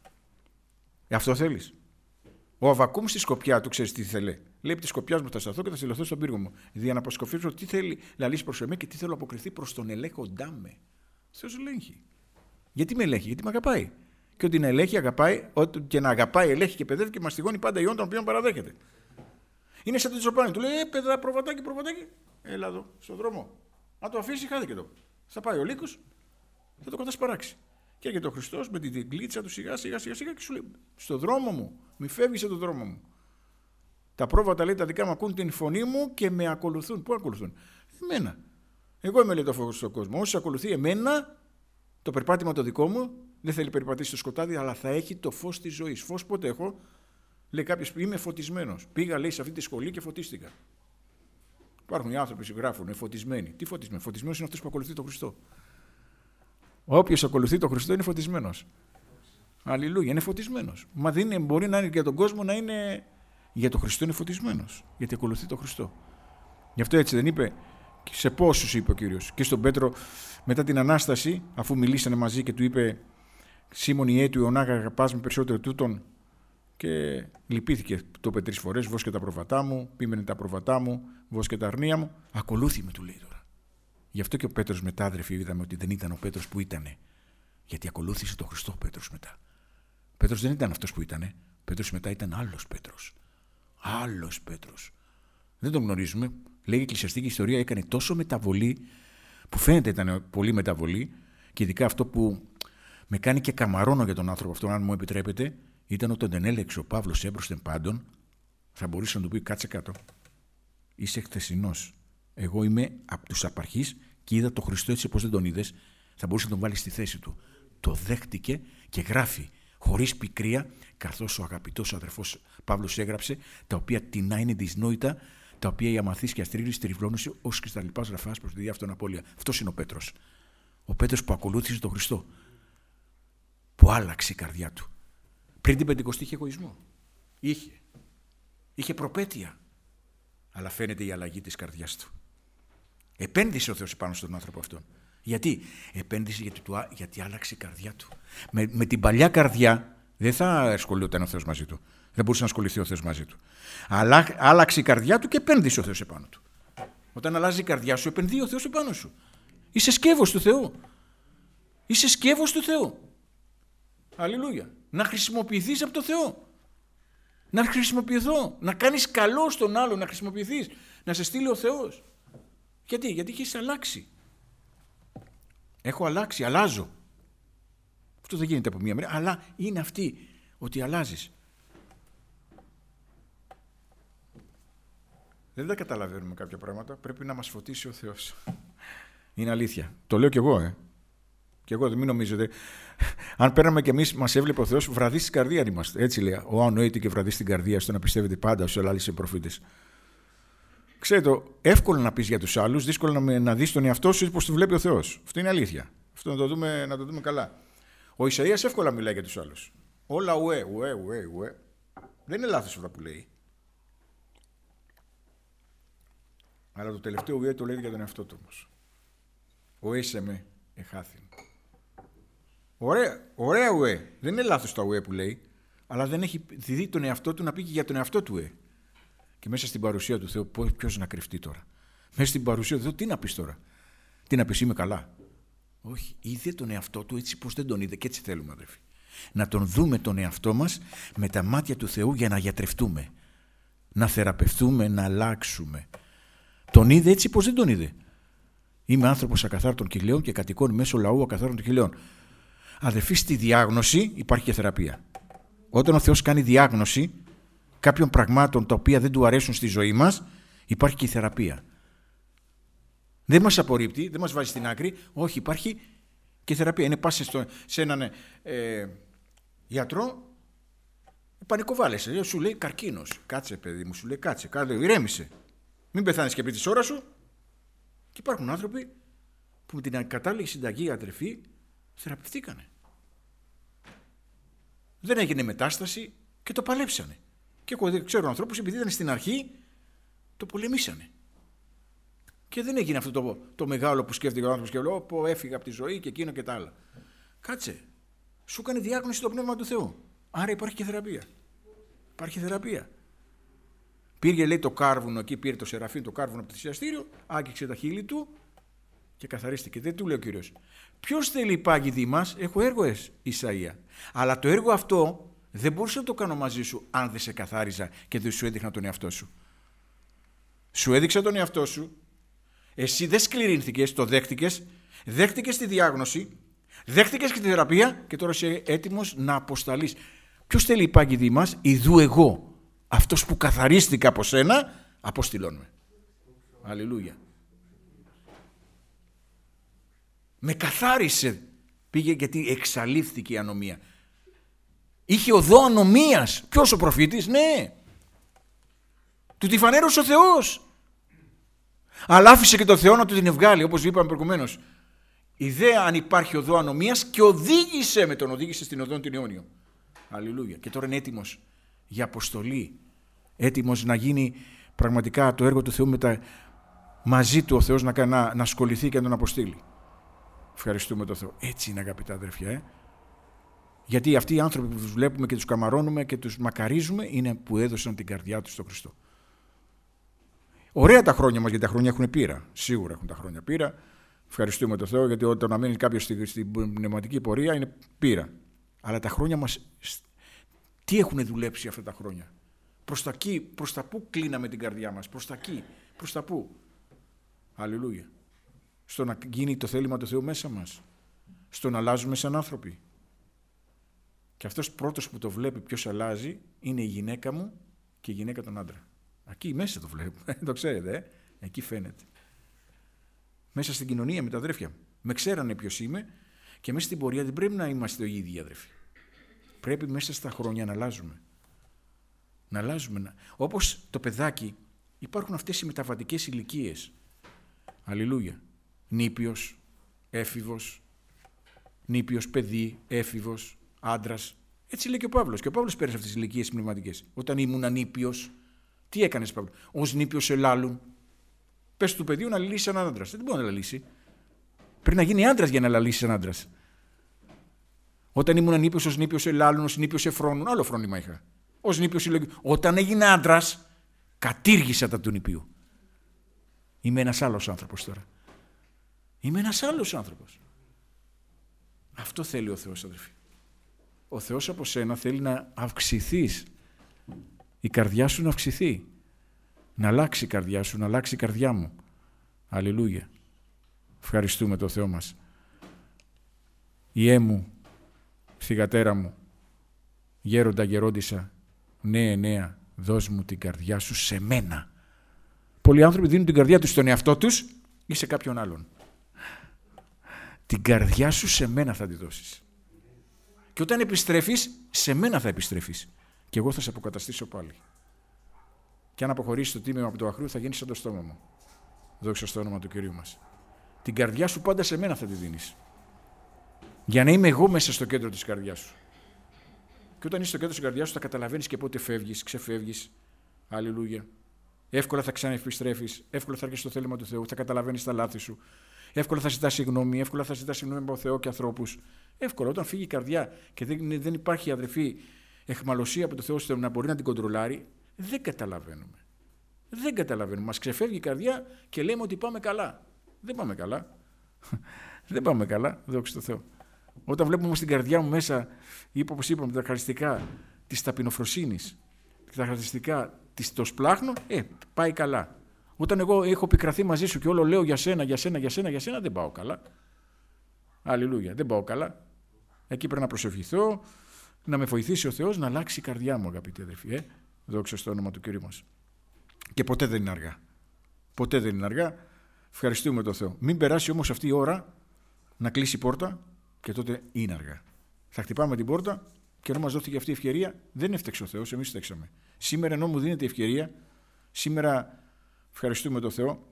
Αυτό θέλεις. Ο Αββακούμ στη σκοπιά του, ξέρεις τι θέλει. Λέει: από τη σκοπιά μου θα σταθώ και θα συλλοθώ στον πύργο μου. Για να αποσκοφήσω τι θέλει να λύσει προς εμένα και τι θέλω να αποκριθεί προς τον ελέγχοντά με. Θεός ελέγχει. Γιατί με ελέγχει, γιατί με αγαπάει. Και ότι να ελέγχει, αγαπάει, και να αγαπάει, ελέγχει και παιδεύει και μαστιγώνει πάντα ιών των οποίων παραδέχεται. Είναι σαν το Τζοπάνι. Του λέει: παιδά, προβατάκι, έλα εδώ, στον δρόμο. Αν το αφήσει, χάθηκε το. Θα πάει ο λύκος, θα το κατασπαράξει. Και έρχεται ο Χριστός με την γκλίτσα του σιγά και σου λέει: στο δρόμο μου, μη φεύγεις από τον δρόμο μου. Τα πρόβατα, λέει, τα δικά μου ακούν την φωνή μου και με ακολουθούν. Πού ακολουθούν? Εμένα. Εγώ είμαι, λέει, το φως στον κόσμο. Όσοι ακολουθεί εμένα, το περπάτημα το δικό μου, δεν θέλει περπατήσει στο σκοτάδι, αλλά θα έχει το φως της ζωής. Φως πότε έχω? Λέει κάποιος: είμαι φωτισμένος. Πήγα, λέει, σε αυτή τη σχολή και φωτίστηκα. Υπάρχουν οι άνθρωποι που γράφουν φωτισμένοι. Τι φωτισμένοι? Φωτισμένος είναι αυτός που ακολουθεί τον Χριστό. Όποιος ακολουθεί τον Χριστό είναι φωτισμένος. Αλληλούια, είναι φωτισμένος. Μα δεν μπορεί να είναι για τον κόσμο, να είναι. Για τον Χριστό είναι φωτισμένος. Γιατί ακολουθεί τον Χριστό. Γι' αυτό έτσι δεν είπε? Σε πόσους είπε ο Κύριος? Και στον Πέτρο, μετά την Ανάσταση, αφού μιλήσανε μαζί και του είπε: Σίμων Ιέ του Ιωνά, αγαπάς με περισσότερο τούτον? Και λυπήθηκε, το είπε 3 φορές: βόσκε τα προβατά μου, πίμενε τα προβατά μου, βόσκε τα αρνία μου. Ακολούθη με, του λέει τώρα. Γι' αυτό και ο Πέτρος μετά, αδερφοί, είδαμε ότι δεν ήταν ο Πέτρος που ήτανε. Γιατί ακολούθησε τον Χριστό ο Πέτρος μετά. Ο Πέτρος δεν ήταν αυτός που ήτανε. Ο Πέτρος μετά ήταν άλλος Πέτρος. Άλλος Πέτρος. Δεν τον γνωρίζουμε. Λέει η εκκλησιαστική ιστορία, έκανε τόσο μεταβολή, που φαίνεται ήταν πολύ μεταβολή, και ειδικά αυτό που με κάνει και καμαρώνω για τον άνθρωπο αυτόν, αν μου επιτρέπετε, ήταν όταν τον έλεξε ο Παύλος έμπροσθεν πάντων, θα μπορούσε να του πει: κάτσε κάτω. Είσαι χθεσινός. Εγώ είμαι από τους απαρχείς και είδα τον Χριστό έτσι όπως δεν τον είδες. Θα μπορούσε να τον βάλει στη θέση του. Το δέχτηκε και γράφει χωρίς πικρία, καθώς ο αγαπητός αδερφός Παύλος έγραψε, τα οποία τεινά είναι δυσνόητα, τα οποία οι αμαθείς και αστρίλεις τριβλώνουσαι ως κρυσταλλιπάς γραφάς προς τη διά αυτόν απώλεια. Αυτός είναι ο Πέτρος. Ο Πέτρος που ακολούθησε τον Χριστό. Που άλλαξε η καρδιά του. Πριν την Πεντηκοστή είχε εγωισμό. Είχε προπέτεια. Αλλά φαίνεται η αλλαγή της καρδιάς του. Επένδυσε ο Θεός πάνω στον άνθρωπο αυτόν. Γιατί? Επένδυσε γιατί άλλαξε η καρδιά του. Με την παλιά καρδιά δεν θα ασχολιόταν ο Θεός μαζί του. Δεν μπορούσε να ασχοληθεί ο Θεός μαζί του. Αλλά άλλαξε η καρδιά του και επένδυσε ο Θεός επάνω του. Όταν αλλάζει η καρδιά σου, επενδύει ο Θεός επάνω σου. Είσαι σκεύος του Θεού. Είσαι σκεύος του Θεού. Αλληλούια. Να χρησιμοποιηθείς από το Θεό. Να χρησιμοποιηθώ. Να κάνεις καλό στον άλλο. Να χρησιμοποιηθείς. Να σε στείλει ο Θεός. Γιατί έχεις αλλάξει. Έχω αλλάξει. Αλλάζω. Αυτό δεν γίνεται από μία μέρα. Αλλά είναι αυτή ότι αλλάζεις. Δεν τα καταλαβαίνουμε κάποια πράγματα. Πρέπει να μας φωτίσει ο Θεός. Είναι αλήθεια. Το λέω κι εγώ, Και εγώ μην νομίζετε. Αν πέραμε κι εμείς, μας έβλεπε ο Θεός, βραδύ στην καρδία είμαστε. Έτσι λέει. Ο Ανοήτη και βραδύ στην καρδία, στο να πιστεύετε πάντα ως ελάλησε προφήτες. Ξέρετε, εύκολο να πεις για τους άλλους, δύσκολο να δεις τον εαυτό σου πώς το βλέπει ο Θεός. Αυτό είναι αλήθεια. Αυτό να το δούμε καλά. Ο Ισαΐας εύκολα μιλάει για τους άλλους. Όλα ουέ. Δεν είναι λάθος αυτά που λέει. Αλλά το τελευταίο ουέ το λέει για τον εαυτό του όμως. Ο έσε με εχάθην. Ωραία ουέ. Δεν είναι λάθος τα ουέ που λέει, αλλά δεν έχει δει τον εαυτό του να πει και για τον εαυτό του ουέ. Και μέσα στην παρουσία του Θεού, ποιος να κρυφτεί τώρα? Μέσα στην παρουσία του Θεού, τι να πεις τώρα? Τι να πεις, είμαι καλά? Όχι, είδε τον εαυτό του έτσι πως δεν τον είδε, και έτσι θέλουμε, αδερφοί. Να τον δούμε τον εαυτό μας με τα μάτια του Θεού για να γιατρευτούμε, να θεραπευτούμε, να αλλάξουμε. Τον είδε έτσι πως δεν τον είδε. Είμαι άνθρωπος ακαθάρτων κυλαίων και κατοικών μέσω λαού ακαθάρτων κυλαίων. Αδερφοί, στη διάγνωση υπάρχει και θεραπεία. Όταν ο Θεός κάνει διάγνωση κάποιων πραγμάτων τα οποία δεν του αρέσουν στη ζωή μας, υπάρχει και η θεραπεία. Δεν μας απορρίπτει, δεν μας βάζει στην άκρη. Όχι, υπάρχει και θεραπεία. Είναι πας σε έναν γιατρό, πανικοβάλλεσαι. Σου λέει καρκίνος. Κάτσε, παιδί μου, σου λέει κάτσε, ηρέμησε. Μην πεθάνεις και πριν της ώρας σου. Και υπάρχουν άνθρωποι που με την κατάλληλη συνταγή, αδερφοί, θεραπευτήκανε. Δεν έγινε μετάσταση και το παλέψανε. Και εγώ ξέρω ανθρώπους, επειδή ήταν στην αρχή, το πολεμήσανε. Και δεν έγινε αυτό το μεγάλο που σκέφτηκε ο άνθρωπος και λέει: Πω, έφυγα από τη ζωή και εκείνο και τα άλλα. Κάτσε. Σου έκανε διάγνωση το Πνεύμα του Θεού. Άρα υπάρχει και θεραπεία. Υπάρχει θεραπεία. Πήρε, λέει, το κάρβουνο εκεί, πήρε το Σεραφείμ το κάρβουνο από το θυσιαστήριο, άγγιξε τα χείλη του και καθαρίστηκε. Δεν του λέει ο Κύριος: Ποιος θέλει πάγιδι μας, έχω έργο Ισαΐα. Αλλά το έργο αυτό δεν μπορούσα να το κάνω μαζί σου αν δεν σε καθάριζα και δεν σου έδειχνα τον εαυτό σου. Σου έδειξα τον εαυτό σου, εσύ δεν σκληρύνθηκες, το δέχτηκες τη διάγνωση, δέχτηκες και τη θεραπεία και τώρα είσαι έτοιμος να αποσταλείς. Ποιος θέλει υπάγγιδι μας, ιδού εγώ. Αυτός που καθαρίστηκα από σένα, αποστηλώνουμε. Αλληλούια. Με καθάρισε, πήγε γιατί εξαλείφθηκε η ανομία. Είχε οδό ανομίας. Ποιος ο προφήτης, ναι. Του τη φανέρωσε ο Θεός. Αλλά άφησε και το Θεό να του την ευγάλει, όπως είπαμε προηγουμένως. Ιδέα αν υπάρχει οδό ανομίας και οδήγησε στην οδόν την αιώνιο. Αλληλούια. Και τώρα είναι έτοιμος για αποστολή. Έτοιμος να γίνει πραγματικά το έργο του Θεού μαζί του ο Θεός να ασχοληθεί και να τον αποστείλει. Ευχαριστούμε τον Θεό. Έτσι είναι, αγαπητά αδερφιά. Γιατί αυτοί οι άνθρωποι που τους βλέπουμε και τους καμαρώνουμε και τους μακαρίζουμε είναι που έδωσαν την καρδιά τους στον Χριστό. Ωραία τα χρόνια μας, γιατί τα χρόνια έχουν πείρα. Σίγουρα έχουν τα χρόνια πείρα. Ευχαριστούμε τον Θεό, γιατί όταν μένει κάποιος στην πνευματική πορεία είναι πείρα. Αλλά τα χρόνια μας, τι έχουν δουλέψει αυτά τα χρόνια. Προς τα πού κλείναμε την καρδιά μας, προς τα εκεί, προς τα πού. Αλληλούια. Στο να γίνει το θέλημα του Θεού μέσα μας. Στο να αλλάζουμε σαν άνθρωποι. Και αυτός πρώτος που το βλέπει ποιος αλλάζει είναι η γυναίκα μου και η γυναίκα των άντρα. Εκεί μέσα το βλέπουμε, το ξέρετε, εκεί φαίνεται. Μέσα στην κοινωνία με τα αδέρφια μου. Με ξέρανε ποιος είμαι και μέσα στην πορεία δεν πρέπει να είμαστε οι ίδιοι αδέρφοι. Πρέπει μέσα στα χρόνια να αλλάζουμε. Να αλλάζουμε. Όπως το παιδάκι, υπάρχουν αυτές οι μεταβατικές ηλικίες. Αλληλούια. Νήπιος, έφηβος, νήπιος παιδί, έφηβος, άντρας. Έτσι λέει και ο Παύλος. Και ο Παύλος πέρασε αυτές τις ηλικίες πνευματικές. Όταν ήμουν νήπιος, τι έκανες, Παύλο? Ως νήπιος ελάλουν. Πες του παιδιού να λύσει έναν άντρας. Δεν μπορεί να λύσει. Πρέπει να γίνει άντρας για να λύσει έναν άντρας. Όταν ήμουν νήπιος, ως νήπιος ελάλουν, ως νήπιος εφρόνουν. Άλλο φρόνημα είχα. Ως νήπιος συλλογικού. Όταν έγινε άντρας, κατήργησα τα του νηπίου. Είμαι ένας άλλος άνθρωπος τώρα. Είμαι ένας άλλος άνθρωπος. Αυτό θέλει ο Θεός, αδελφοί. Ο Θεός από σένα θέλει να αυξηθείς. Η καρδιά σου να αυξηθεί. Να αλλάξει η καρδιά σου, να αλλάξει η καρδιά μου. Αλληλούια. Ευχαριστούμε τον Θεό μας. Ιέ μου, θυγατέρα μου, γέροντα γερόντισσα, νέα, δώσ' μου την καρδιά σου σε μένα. Πολλοί άνθρωποι δίνουν την καρδιά τους στον εαυτό τους ή σε κάποιον άλλον. Την καρδιά σου σε μένα θα τη δώσεις. Και όταν επιστρέφεις, σε μένα θα επιστρέφεις. Και εγώ θα σε αποκαταστήσω πάλι. Και αν αποχωρήσεις το τίμημα από το αχρού, θα γίνεις σαν το στόμα μου. Δόξα στο όνομα του Κυρίου μας. Την καρδιά σου πάντα σε μένα θα τη δίνεις. Για να είμαι εγώ μέσα στο κέντρο της καρδιάς σου. Και όταν είσαι στο κέντρο της καρδιάς σου, θα καταλαβαίνεις και πότε φεύγεις, ξεφεύγεις. Αλληλούια. Εύκολα θα ξαναεπιστρέφεις. Εύκολα θα έρχεσαι στο θέλημα του Θεού. Θα καταλαβαίνεις τα λάθη σου. Εύκολα θα ζητάς συγγνώμη. Εύκολα θα ζητάς συγγνώμη από Θεό και ανθρώπους. Εύκολα. Όταν φύγει η καρδιά και δεν υπάρχει, αδερφή, εχμαλωσία από το Θεό ώστε να μπορεί να την κοντρολάρει, δεν καταλαβαίνουμε. Δεν καταλαβαίνουμε. Μας ξεφεύγει η καρδιά και λέμε ότι πάμε καλά. Δεν πάμε καλά. Δεν πάμε καλά. Δόξα τω Θεώ. Όταν βλέπουμε όμως την καρδιά μου μέσα, όπως είπαμε, τα χαρακτηριστικά της ταπεινοφροσύνης, τα χαρακτηριστικά το σπλάχνω, πάει καλά. Όταν εγώ έχω πικραθεί μαζί σου και όλο λέω για σένα, δεν πάω καλά. Αλληλούια, δεν πάω καλά. Εκεί πρέπει να προσευχηθώ, να με βοηθήσει ο Θεός να αλλάξει η καρδιά μου, αγαπητοί αδελφοί. Δόξα στο όνομα του Κυρίου μας. Και ποτέ δεν είναι αργά. Ποτέ δεν είναι αργά. Ευχαριστούμε τον Θεό. Μην περάσει όμως αυτή η ώρα να κλείσει η πόρτα και τότε είναι αργά. Θα χτυπάμε την πόρτα και ενώ μας δόθηκε αυτή η ευκαιρία, δεν έφταξε ο Θεός, εμείς φταίξαμε. Σήμερα ενώ μου δίνεται η ευκαιρία, σήμερα ευχαριστούμε τον Θεό,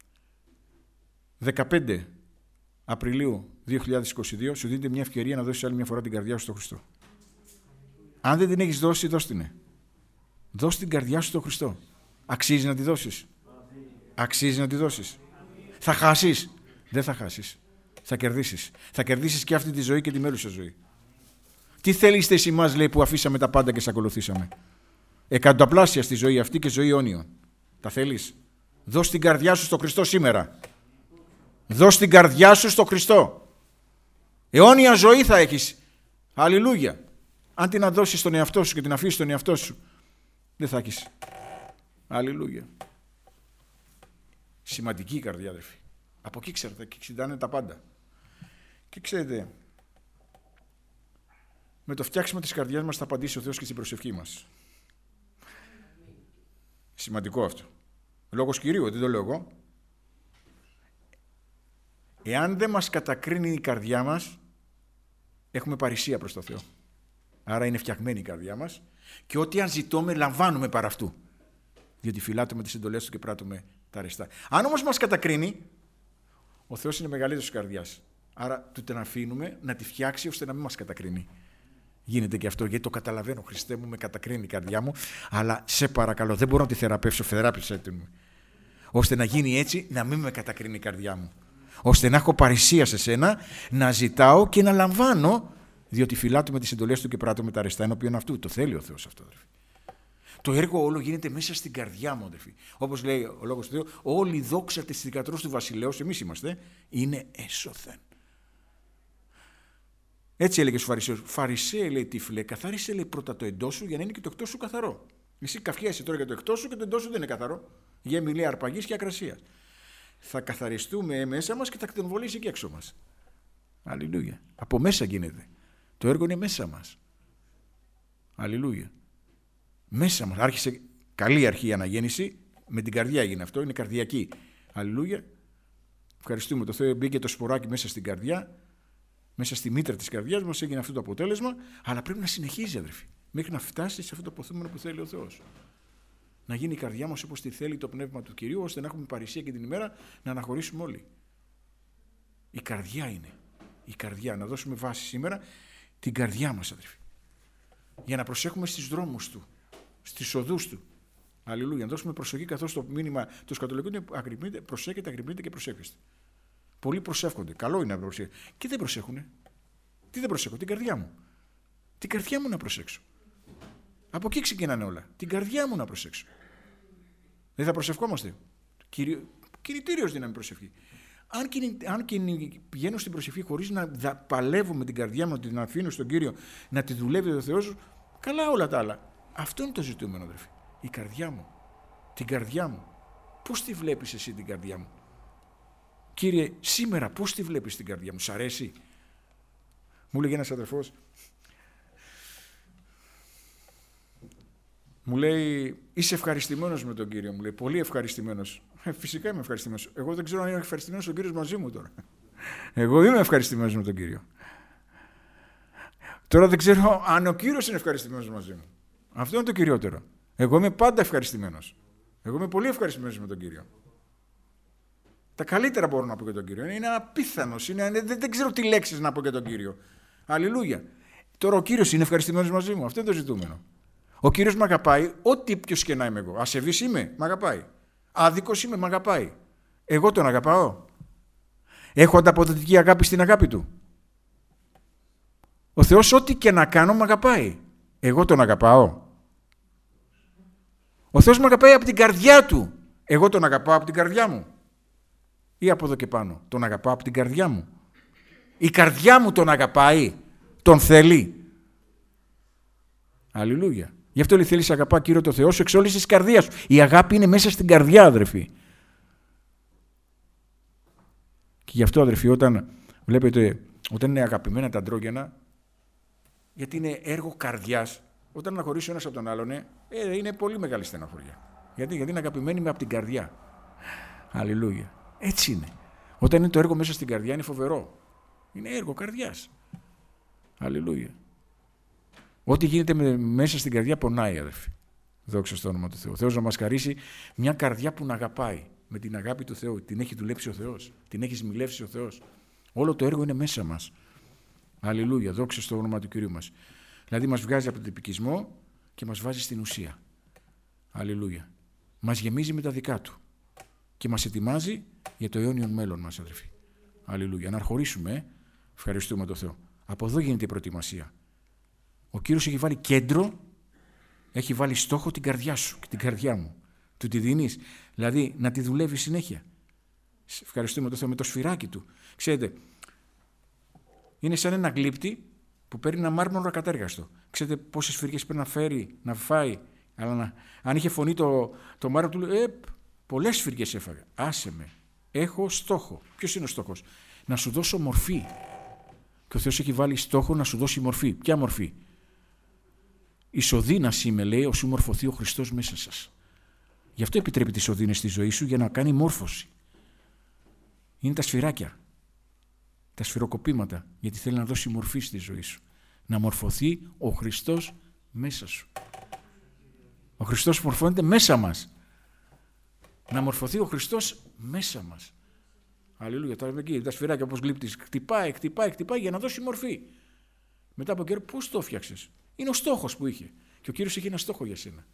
15 Απριλίου 2022 σου δίνεται μια ευκαιρία να δώσεις άλλη μια φορά την καρδιά σου στον Χριστό. Αν δεν την έχεις δώσει, δώσ' την. Δώσ' την καρδιά σου στον Χριστό. Αξίζει να τη δώσεις. Αξίζει να τη δώσεις. Θα χάσεις. Δεν θα χάσεις. Θα κερδίσεις. Θα κερδίσεις και αυτή τη ζωή και τη μέλουσα ζωή. Τι θέλεις εσύ μας, λέει, που αφήσαμε τα πάντα και σε ακολουθήσαμε? Εκατονταπλάσια στη ζωή αυτή και ζωή αιώνιων. Τα θέλεις? Δώσ' την καρδιά σου στο Χριστό σήμερα. Δώσ' την καρδιά σου στο Χριστό. Αιώνια ζωή θα έχεις. Αλληλούια. Αν την αδώσεις στον εαυτό σου και την αφήσεις στον εαυτό σου, δεν θα έχεις. Αλληλούια. Σημαντική η καρδιά, αδερφοί. Από εκεί ξέρετε και ξυντάνε τα πάντα. Και ξέρετε, με το φτιάξιμο της καρδιάς μας θα απαντήσει ο Θεός και στην προσευχή μας. Σημαντικό αυτό. Λόγος Κυρίου, δεν το λέω εγώ. Εάν δεν μας κατακρίνει η καρδιά μας, έχουμε παρησία προς το Θεό. Άρα είναι φτιαγμένη η καρδιά μας και ό,τι αν ζητούμε λαμβάνουμε παρά αυτού. Διότι φυλάτουμε τις εντολές του και πράττουμε τα αρεστά. Αν όμως μας κατακρίνει, ο Θεός είναι μεγαλύτερος της καρδιάς. Άρα του την αφήνουμε να τη φτιάξει ώστε να μην μας κατακρίνει. Γίνεται και αυτό, γιατί το καταλαβαίνω. Χριστέ μου, με κατακρίνει η καρδιά μου, αλλά σε παρακαλώ, δεν μπορώ να τη θεραπεύσω, θεράπευσέ την μου. Ώστε να γίνει έτσι, να μην με κατακρίνει η καρδιά μου. Ώστε να έχω παρησία σε σένα, να ζητάω και να λαμβάνω, διότι φυλάττουμε τις εντολές του και πράττουμε τα αρεστά ενώπιον αυτού. Το θέλει ο Θεός αυτό, αδερφοί. Το έργο όλο γίνεται μέσα στην καρδιά μου, αδερφοί. Όπως λέει ο Λόγος του Θεού, όλη η δόξα της θυγατρός του βασιλέως, εμείς είμαστε, είναι έσωθεν. Έτσι έλεγε στους Φαρισαίους. Φαρισαίε, λέει, τύφλε, καθάρισε, λέει, πρώτα το εντός σου για να είναι και το εκτός σου καθαρό. Εσύ καυχέσαι τώρα για το εκτός σου και το εντός σου δεν είναι καθαρό. Γέμι, λέει, αρπαγής και ακρασίας. Θα καθαριστούμε μέσα μας και θα κτενβολήσει και έξω μας. Αλληλούια. Από μέσα γίνεται. Το έργο είναι μέσα μας. Αλληλούια. Μέσα μας. Άρχισε καλή αρχή η αναγέννηση. Με την καρδιά έγινε αυτό. Είναι καρδιακή. Αλληλούια. Ευχαριστούμε το Θεό. Μπήκε το σποράκι μέσα στην καρδιά. Μέσα στη μήτρα της καρδιάς μας έγινε αυτό το αποτέλεσμα. Αλλά πρέπει να συνεχίζει, αδερφοί. Μέχρι να φτάσει σε αυτό το αποθούμενο που θέλει ο Θεός. Να γίνει η καρδιά μας όπως τη θέλει το πνεύμα του Κυρίου, ώστε να έχουμε παρησία και την ημέρα να αναχωρήσουμε όλοι. Η καρδιά είναι. Η καρδιά. Να δώσουμε βάση σήμερα την καρδιά μας, αδερφοί. Για να προσέχουμε στις δρόμους του, στις οδούς του. Αλληλούια. Να δώσουμε προσοχή, καθώς το μήνυμα του σκατολικού είναι αγρυπνείτε, προσέχετε, αγρυπνείτε και προσεύχεστε. Πολλοί προσεύχονται. Καλό είναι να προσέχουν. Και δεν προσέχουνε. Τι δεν προσέχω? Την καρδιά μου. Την καρδιά μου να προσέξω. Από εκεί ξεκινάνε όλα. Την καρδιά μου να προσέξω. Δεν θα προσευχόμαστε? Κινητήριος δύναμη προσευχή. Αν πηγαίνω στην προσευχή χωρίς να παλεύω με την καρδιά μου, να την αφήνω στον Κύριο, να τη δουλεύει ο Θεός, καλά όλα τα άλλα. Αυτό είναι το ζητούμενο, αδερφοί. Η καρδιά μου. Την καρδιά μου. Πώς τη βλέπεις εσύ την καρδιά μου? Κύριε, σήμερα πώς τη βλέπεις την καρδιά μου? Σ' αρέσει? Μου λέγει ένας αδερφός, μου λέει, είσαι ευχαριστημένος με τον Κύριο? Μου λέει, πολύ ευχαριστημένος. Φυσικά είμαι ευχαριστημένος. Εγώ δεν ξέρω αν είναι ευχαριστημένος ο Κύριος μαζί μου τώρα. Εγώ είμαι ευχαριστημένος με τον Κύριο. Τώρα δεν ξέρω αν ο Κύριος είναι ευχαριστημένος μαζί μου. Αυτό είναι το κυριότερο. Εγώ είμαι πάντα ευχαριστημένος. Εγώ είμαι πολύ ευχαριστημένος με τον Κύριο. Τα καλύτερα μπορώ να πω για τον Κύριο. Είναι απίθανος. Δεν ξέρω τι λέξεις να πω για τον Κύριο. Αλληλούια. Τώρα ο Κύριος είναι ευχαριστημένος μαζί μου. Αυτό είναι το ζητούμενο. Ο Κύριος με αγαπάει, ό,τι ποιος και να είμαι εγώ. Ασεβής είμαι, με αγαπάει. Άδικος είμαι, με αγαπάει. Εγώ τον αγαπάω. Έχω ανταποδοτική αγάπη στην αγάπη του. Ο Θεός ό,τι και να κάνω με αγαπάει. Εγώ τον αγαπάω. Ο Θεός με αγαπάει από την καρδιά του. Εγώ τον αγαπάω από την καρδιά μου. Ή από εδώ και πάνω. Τον αγαπάω από την καρδιά μου. Η καρδιά μου τον αγαπάει. Τον θέλει. Αλληλούια. Γι' αυτό λέει, θέλεις αγαπά Κύριο το Θεό σου εξ όλης της καρδίας σου. Η αγάπη είναι μέσα στην καρδιά, αδερφοί. Και γι' αυτό, αδερφοί, όταν βλέπετε, όταν είναι αγαπημένα τα αντρόγυνα, γιατί είναι έργο καρδιάς, όταν αναχωρήσει ο ένας από τον άλλον, είναι πολύ μεγάλη στεναχωριά. Γιατί είναι αγαπημένοι με από την καρδιά. Αλληλούια. Έτσι είναι. Όταν είναι το έργο μέσα στην καρδιά, είναι φοβερό. Είναι έργο καρδιάς. Αλληλούια. Ό,τι γίνεται μέσα στην καρδιά πονάει, αδερφοί. Δόξα στο όνομα του Θεού. Ο Θεός να μας χαρίσει μια καρδιά που να αγαπάει με την αγάπη του Θεού. Την έχει δουλέψει ο Θεός. Την έχει σμιλεύσει ο Θεός. Όλο το έργο είναι μέσα μας. Αλληλούια. Δόξα στο όνομα του Κυρίου μας. Δηλαδή μας βγάζει από τον τυπικισμό και μας βάζει στην ουσία. Αλληλούια. Μας γεμίζει με τα δικά του και μας ετοιμάζει για το αιώνιον μέλλον μας, αδερφοί. Αλληλούια. Να αρχορήσουμε, ευχαριστούμε τον Θεό. Από εδώ γίνεται η προετοιμασία. Ο Κύριος έχει βάλει κέντρο, έχει βάλει στόχο την καρδιά σου και την καρδιά μου. Του τη δίνεις. Δηλαδή να τη δουλεύει συνέχεια. Ευχαριστούμε τον Θεό με το σφυράκι του. Ξέρετε, είναι σαν ένα γλύπτη που παίρνει ένα μάρμαρο ακατέργαστο. Ξέρετε πόσες σφυριές πρέπει να φέρει, να φάει. Αλλά αν είχε φωνή το μάρμαρο του λέει, πολλές σφυριές έφαγα. Άσε με. Έχω στόχο. Ποιος είναι ο στόχος? Να σου δώσω μορφή. Και ο Θεός έχει βάλει στόχο να σου δώσει μορφή. Ποια μορφή? Ισοδύνας είμαι, λέει, όσου μορφωθεί ο Χριστός μέσα σας. Γι' αυτό επιτρέπει τις οδύνες στη ζωή σου, για να κάνει μόρφωση. Είναι τα σφυράκια, τα σφυροκοπήματα, γιατί θέλει να δώσει μορφή στη ζωή σου. Να μορφωθεί ο Χριστός μέσα σου. Ο Χριστός μορφώνεται μέσα μας. Να μορφωθεί ο Χριστός μέσα μας. Αλληλούια. Τώρα εκεί τα σφυράκια όπως γλύπτης, χτυπάει για να δώσει μορφή. Μετά από καιρό πώς το έφτιαξες? Είναι ο στόχος που είχε. Και ο Κύριος έχει ένα στόχο για σένα.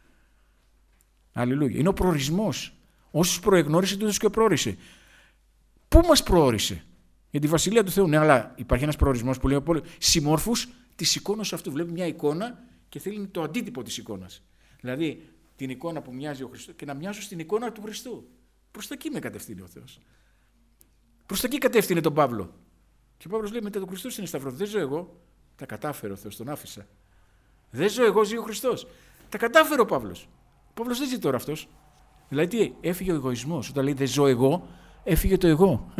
Αλληλούια. Είναι ο προορισμός. Όσους προεγνώρισε, τούτος και προόρισε. Πού μας προόρισε? Για τη Βασιλεία του Θεού. Ναι, αλλά υπάρχει ένας προορισμός που λέει συμμόρφους της εικόνας αυτού. Βλέπει μια εικόνα και θέλει το αντίτυπο της εικόνας. Δηλαδή την εικόνα που μοιάζει ο Χριστός και να μοιάζω στην εικόνα του Χριστού. Προς τα εκεί με κατευθύνει ο Θεός. Προς τα εκεί κατεύθυνε τον Παύλο. Και ο Παύλος λέει: μετά τον Χριστό είναι σταυρό. Δεν ζω εγώ. Τα κατάφερε ο Θεός, τον άφησα. Δεν ζω εγώ, ζει ο Χριστός. Τα κατάφερε ο Παύλος. Ο Παύλος δεν ζει τώρα αυτός. Δηλαδή τι, έφυγε ο εγωισμός. Όταν λέει δεν ζω εγώ, έφυγε το εγώ.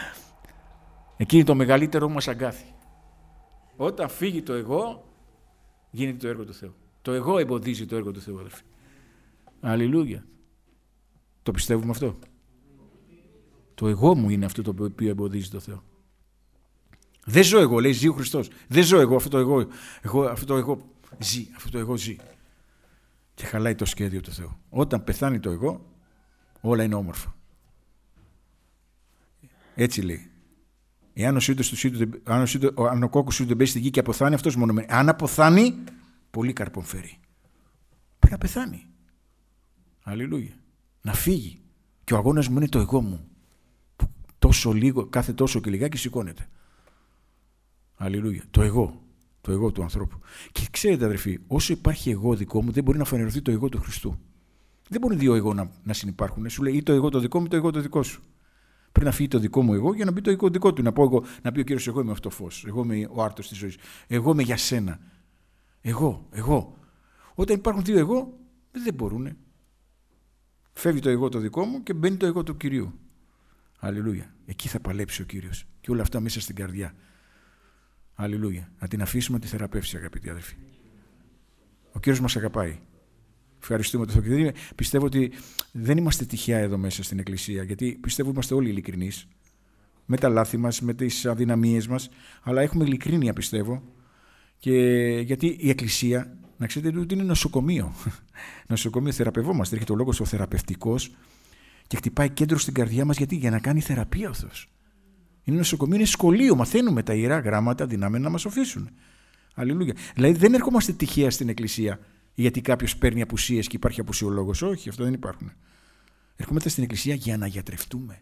Εκεί είναι το μεγαλύτερο μας αγκάθι. Όταν φύγει το εγώ, γίνεται το έργο του Θεού. Το εγώ εμποδίζει το έργο του Θεού, αδελφοί. Αλληλούια. Το πιστεύουμε αυτό? Το εγώ μου είναι αυτό το οποίο εμποδίζει το Θεό. Δεν ζω εγώ, λέει, ζει ο Χριστός. Δεν ζω εγώ, αυτό το εγώ ζει. Και χαλάει το σχέδιο του Θεού. Όταν πεθάνει το εγώ, όλα είναι όμορφα. Έτσι λέει. Αν ο κόκκος σου δεν πέσει στη γη και αποθάνει, αυτός μόνο μένει. Αν αποθάνει, πολύ καρπόν φέρει. Πρέπει να πεθάνει. Αλληλούια. Να φύγει. Και ο αγώνας μου είναι το εγώ μου. Που τόσο λίγο, κάθε τόσο και λιγάκι σηκώνεται. Αλληλούια. Το εγώ του ανθρώπου. Και ξέρετε, αδερφοί, όσο υπάρχει εγώ δικό μου, δεν μπορεί να φανερωθεί το εγώ του Χριστού. Δεν μπορεί δύο εγώ να συνυπάρχουν. Σου λέει ή το εγώ το δικό μου, το εγώ το δικό σου. Πρέπει να φύγει το δικό μου εγώ για να μπει το εγώ δικό του. Να πει ο Κύριος, εγώ είμαι αυτό το φως. Εγώ είμαι ο άρτος της ζωής. Εγώ είμαι για σένα. Εγώ. Όταν υπάρχουν δύο εγώ, δεν μπορούν. Φεύγει το εγώ το δικό μου και μπαίνει το εγώ του Κυρίου. Αλληλούια. Εκεί θα παλέψει ο Κύριος. Και όλα αυτά μέσα στην καρδιά. Αλληλούια. Να την αφήσουμε να τη θεραπεύσει, αγαπητοί αδελφοί. Ο Κύριος μας αγαπάει. Ευχαριστούμε τον Θεό. Πιστεύω ότι δεν είμαστε τυχαία εδώ μέσα στην Εκκλησία, γιατί πιστεύω ότι είμαστε όλοι ειλικρινείς. Με τα λάθη μας, με τις αδυναμίες μας, αλλά έχουμε ειλικρίνεια, πιστεύω. Και γιατί η Εκκλησία, να ξέρετε ότι είναι νοσοκομείο. Νοσοκομείο, θεραπευόμαστε. Έρχεται ο λόγος ο θεραπευτικός και χτυπάει κέντρο στην καρδιά μας, γιατί? Για να κάνει θεραπεία ο Θεός. Είναι νοσοκομείο, είναι σχολείο. Μαθαίνουμε τα ιερά γράμματα δυνάμενα να μας οφείσουν. Αλληλούια. Δηλαδή δεν ερχόμαστε τυχαία στην Εκκλησία γιατί κάποιος παίρνει απουσίες και υπάρχει απουσιολόγος. Όχι, αυτό δεν υπάρχουν. Ερχόμαστε στην Εκκλησία για να γιατρευτούμε.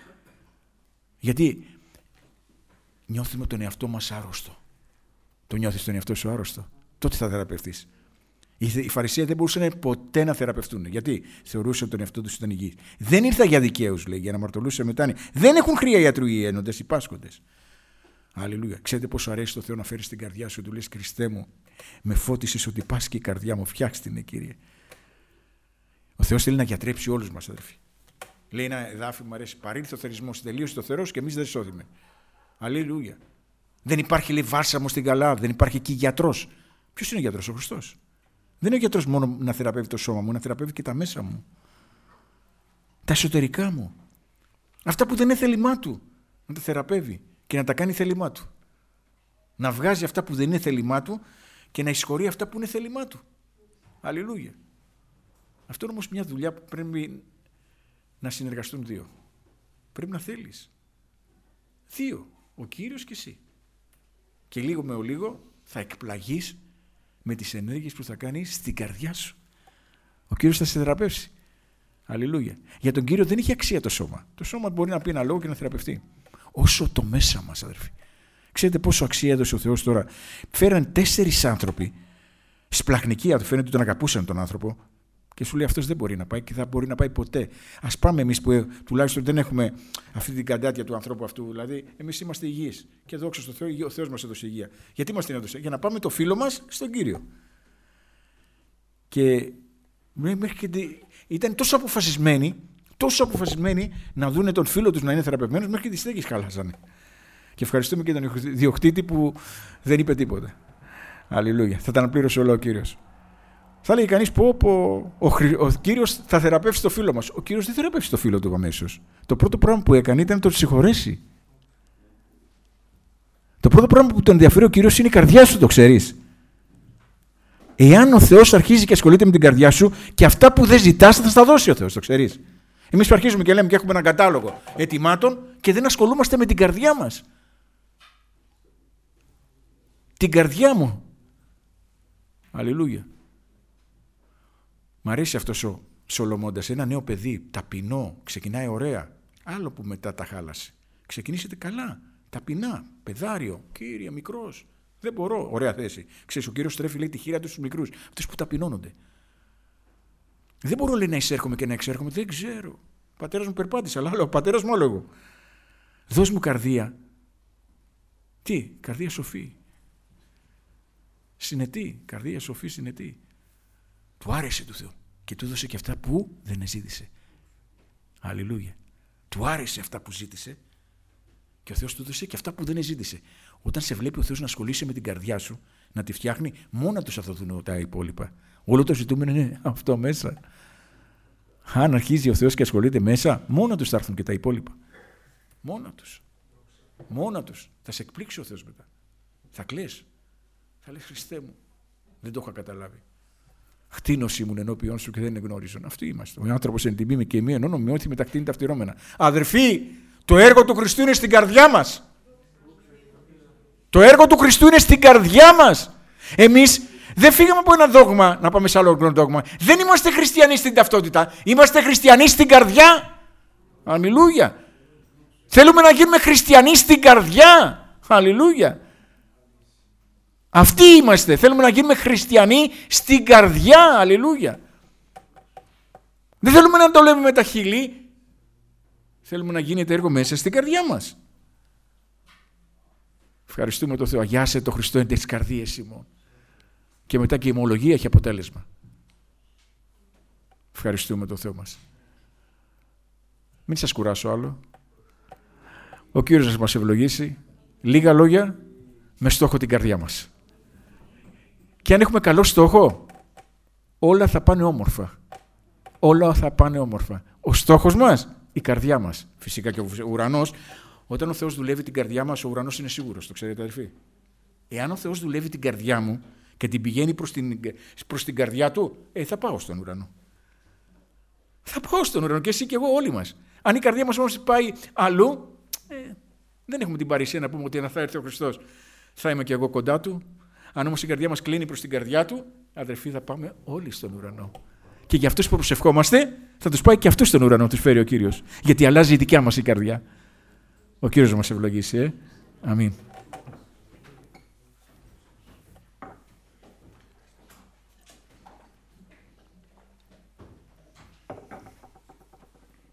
Γιατί νιώθουμε τον εαυτό μας άρρωστο. Το νιώθεις τον εαυτό σου άρρωστο? Τότε θα θεραπευτείς. Οι Φαρισαίοι δεν μπορούσαν ποτέ να θεραπευτούν. Γιατί? Θεωρούσαν τον εαυτό τους ήταν υγιείς. Δεν ήρθα για δικαίους, λέει, για να αμαρτωλούς μετάνοια. Δεν έχουν χρία γιατρού οι ένοντες, οι πάσχοντες. Αλληλούια. Ξέρετε πόσο αρέσει το Θεό να φέρει στην καρδιά σου, του λες, Χριστέ μου, με φώτισες ότι πας και η καρδιά μου, φτιάξτε την, Κύριε. Ο Θεός θέλει να γιατρέψει όλους μας, αδελφοί. Λέει ένα εδάφιο που μου αρέσει: παρήλθε ο θερισμός, τελείωσε το θερός και εμείς δεν σώθημε. Αλληλούια. Δεν υπάρχει, λέει, βάσαμο στην καλά, δεν υπάρχει εκεί γιατρός. Ποιος είναι ο γιατρός? Ο Χριστός. Δεν είναι ο γιατρός μόνο να θεραπεύει το σώμα μου, να θεραπεύει και τα μέσα μου. Τα εσωτερικά μου. Αυτά που δεν είναι θέλημά του, να τα θεραπεύει και να τα κάνει θέλημά του. Να βγάζει αυτά που δεν είναι θέλημά του και να εισχωρεί αυτά που είναι θέλημά του. Αλληλούια. Αυτό είναι όμως μια δουλειά που πρέπει να συνεργαστούν δύο. Πρέπει να θέλεις. Δύο. Ο Κύριος και εσύ. Και λίγο με ο λίγο Θα εκπλαγείς με τις ενέργειες που θα κάνεις στην καρδιά σου. Ο Κύριος θα σε θεραπεύσει. Αλληλούια. Για τον Κύριο δεν έχει αξία το σώμα. Το σώμα μπορεί να πει ένα λόγο και να θεραπευτεί. Όσο το μέσα μας, αδερφοί. Ξέρετε πόσο αξία έδωσε ο Θεός τώρα? Φέραν 4 άνθρωποι σπλαχνικοί, του φαίνεται ότι τον αγαπούσαν τον άνθρωπο, και σου λέει αυτός δεν μπορεί να πάει και θα μπορεί να πάει ποτέ. Ας πάμε εμείς που τουλάχιστον δεν έχουμε αυτή την καντάτια του ανθρώπου αυτού. Δηλαδή, εμείς είμαστε υγιείς. Και δόξα τω Θεώ, ο Θεός μας έδωσε υγεία. Γιατί μας την έδωσε? Για να πάμε το φίλο μας στον Κύριο. Και ήταν τόσο αποφασισμένοι να δούνε τον φίλο τους να είναι θεραπευμένος, μέχρι και τις στέγες χάλασανε. Και ευχαριστούμε και τον διοκτήτη που δεν είπε τίποτα. Αλληλούια. Θα τα αναπλήρωσε όλα ο Κύριος. Θα λέει κανείς, ο Κύριος θα θεραπεύσει το φίλο μας. Ο Κύριος δεν θεραπεύσει το φίλο του αμέσως. Το πρώτο πράγμα που έκανε ήταν να τον συγχωρέσει. Το πρώτο πράγμα που τον ενδιαφέρει ο Κύριος είναι η καρδιά σου, το ξέρεις. Εάν ο Θεός αρχίζει και ασχολείται με την καρδιά σου, και αυτά που δεν ζητάς θα στα δώσει ο Θεός, το ξέρεις. Εμείς που αρχίζουμε και λέμε και έχουμε έναν κατάλογο ετοιμάτων και δεν ασχολούμαστε με την καρδιά μας. Την καρδιά μου. Αλληλούια. Μ' αρέσει αυτός ο Σολομώντας, ένα νέο παιδί, ταπεινό, ξεκινάει ωραία. Άλλο που μετά τα χάλασε. Ξεκινήσετε καλά, ταπεινά, παιδάριο, Κύριε, μικρός. Δεν μπορώ, ωραία θέση. Ξέρεις, ο Κύριος στρέφει, λέει, τη χείρα του στους μικρούς, αυτούς που ταπεινώνονται. Δεν μπορώ, λέει, να εισέρχομαι και να εξέρχομαι, δεν ξέρω. Ο πατέρας μου περπάτησε, αλλά άλλο, ο πατέρας μου άλλο εγώ. Δώσ' μου καρδία. Τι, καρδία σοφή. Συνετή, καρδία σοφή, συνετή. Του άρεσε του Θεού και του έδωσε και αυτά που δεν ζήτησε. Αλληλούια. Του άρεσε αυτά που ζήτησε και ο Θεός του έδωσε και αυτά που δεν ζήτησε. Όταν σε βλέπει ο Θεός να ασχολείσαι με την καρδιά σου, να τη φτιάχνει, μόνα τους θα δοθούν τα υπόλοιπα. Όλο το ζητούμενο είναι αυτό μέσα. Αν αρχίζει ο Θεός και ασχολείται μέσα, μόνα τους θα έρθουν και τα υπόλοιπα. Μόνα τους. Μόνα τους. Θα σε εκπλήξει ο Θεός μετά. Θα κλαις. Θα λες, Χριστέ μου, δεν το είχα καταλάβει. Χτίνος ήμουν ενώπιον σου και δεν γνώριζον. Αυτοί είμαστε. Ο άνθρωπος εν τιμή με και εμεί ενώνω με ό,τι μετακτείνει τα φτυρώμενα. Αδερφοί, το έργο του Χριστού είναι στην καρδιά μας. Το έργο του Χριστού είναι στην καρδιά μας. Εμείς δεν φύγαμε από ένα δόγμα να πάμε σε άλλο δόγμα. Δεν είμαστε χριστιανοί στην ταυτότητα. Είμαστε χριστιανοί στην καρδιά. Αλληλούια. Θέλουμε να γίνουμε χριστιανοί στην καρδιά. Αλληλούια. Αυτοί είμαστε. Θέλουμε να γίνουμε χριστιανοί στην καρδιά. Αλληλούια. Δεν θέλουμε να το λέμε με τα χείλη. Θέλουμε να γίνεται έργο μέσα στην καρδιά μας. Ευχαριστούμε τον Θεό. Αγιάσε το Χριστό εν τις καρδίες ημών. Και μετά και η ημολογία έχει αποτέλεσμα. Ευχαριστούμε τον Θεό μας. Μην σας κουράσω άλλο. Ο Κύριος να μας ευλογήσει. Λίγα λόγια με στόχο την καρδιά μας. Και αν έχουμε καλό στόχο, όλα θα πάνε όμορφα. Όλα θα πάνε όμορφα. Ο στόχος μας, η καρδιά μας. Φυσικά και ο ουρανός. Όταν ο Θεός δουλεύει την καρδιά μας, ο ουρανός είναι σίγουρος. Το ξέρετε, αδελφοί. Εάν ο Θεός δουλεύει την καρδιά μου και την πηγαίνει προς την καρδιά του, θα πάω στον ουρανό. Θα πάω στον ουρανό και εσύ και εγώ, όλοι μας. Αν η καρδιά μας όμως πάει αλλού, δεν έχουμε την παρησία να πούμε ότι αν θα έρθει ο Χριστός θα είμαι και εγώ κοντά του. Αν όμως η καρδιά μας κλείνει προς την καρδιά του, αδερφοί, θα πάμε όλοι στον ουρανό. Και για αυτούς που προσευχόμαστε, θα τους πάει και αυτούς στον ουρανό, τους φέρει ο Κύριος. Γιατί αλλάζει η δικιά μας η καρδιά. Ο Κύριος να μας ευλογήσει. Αμήν.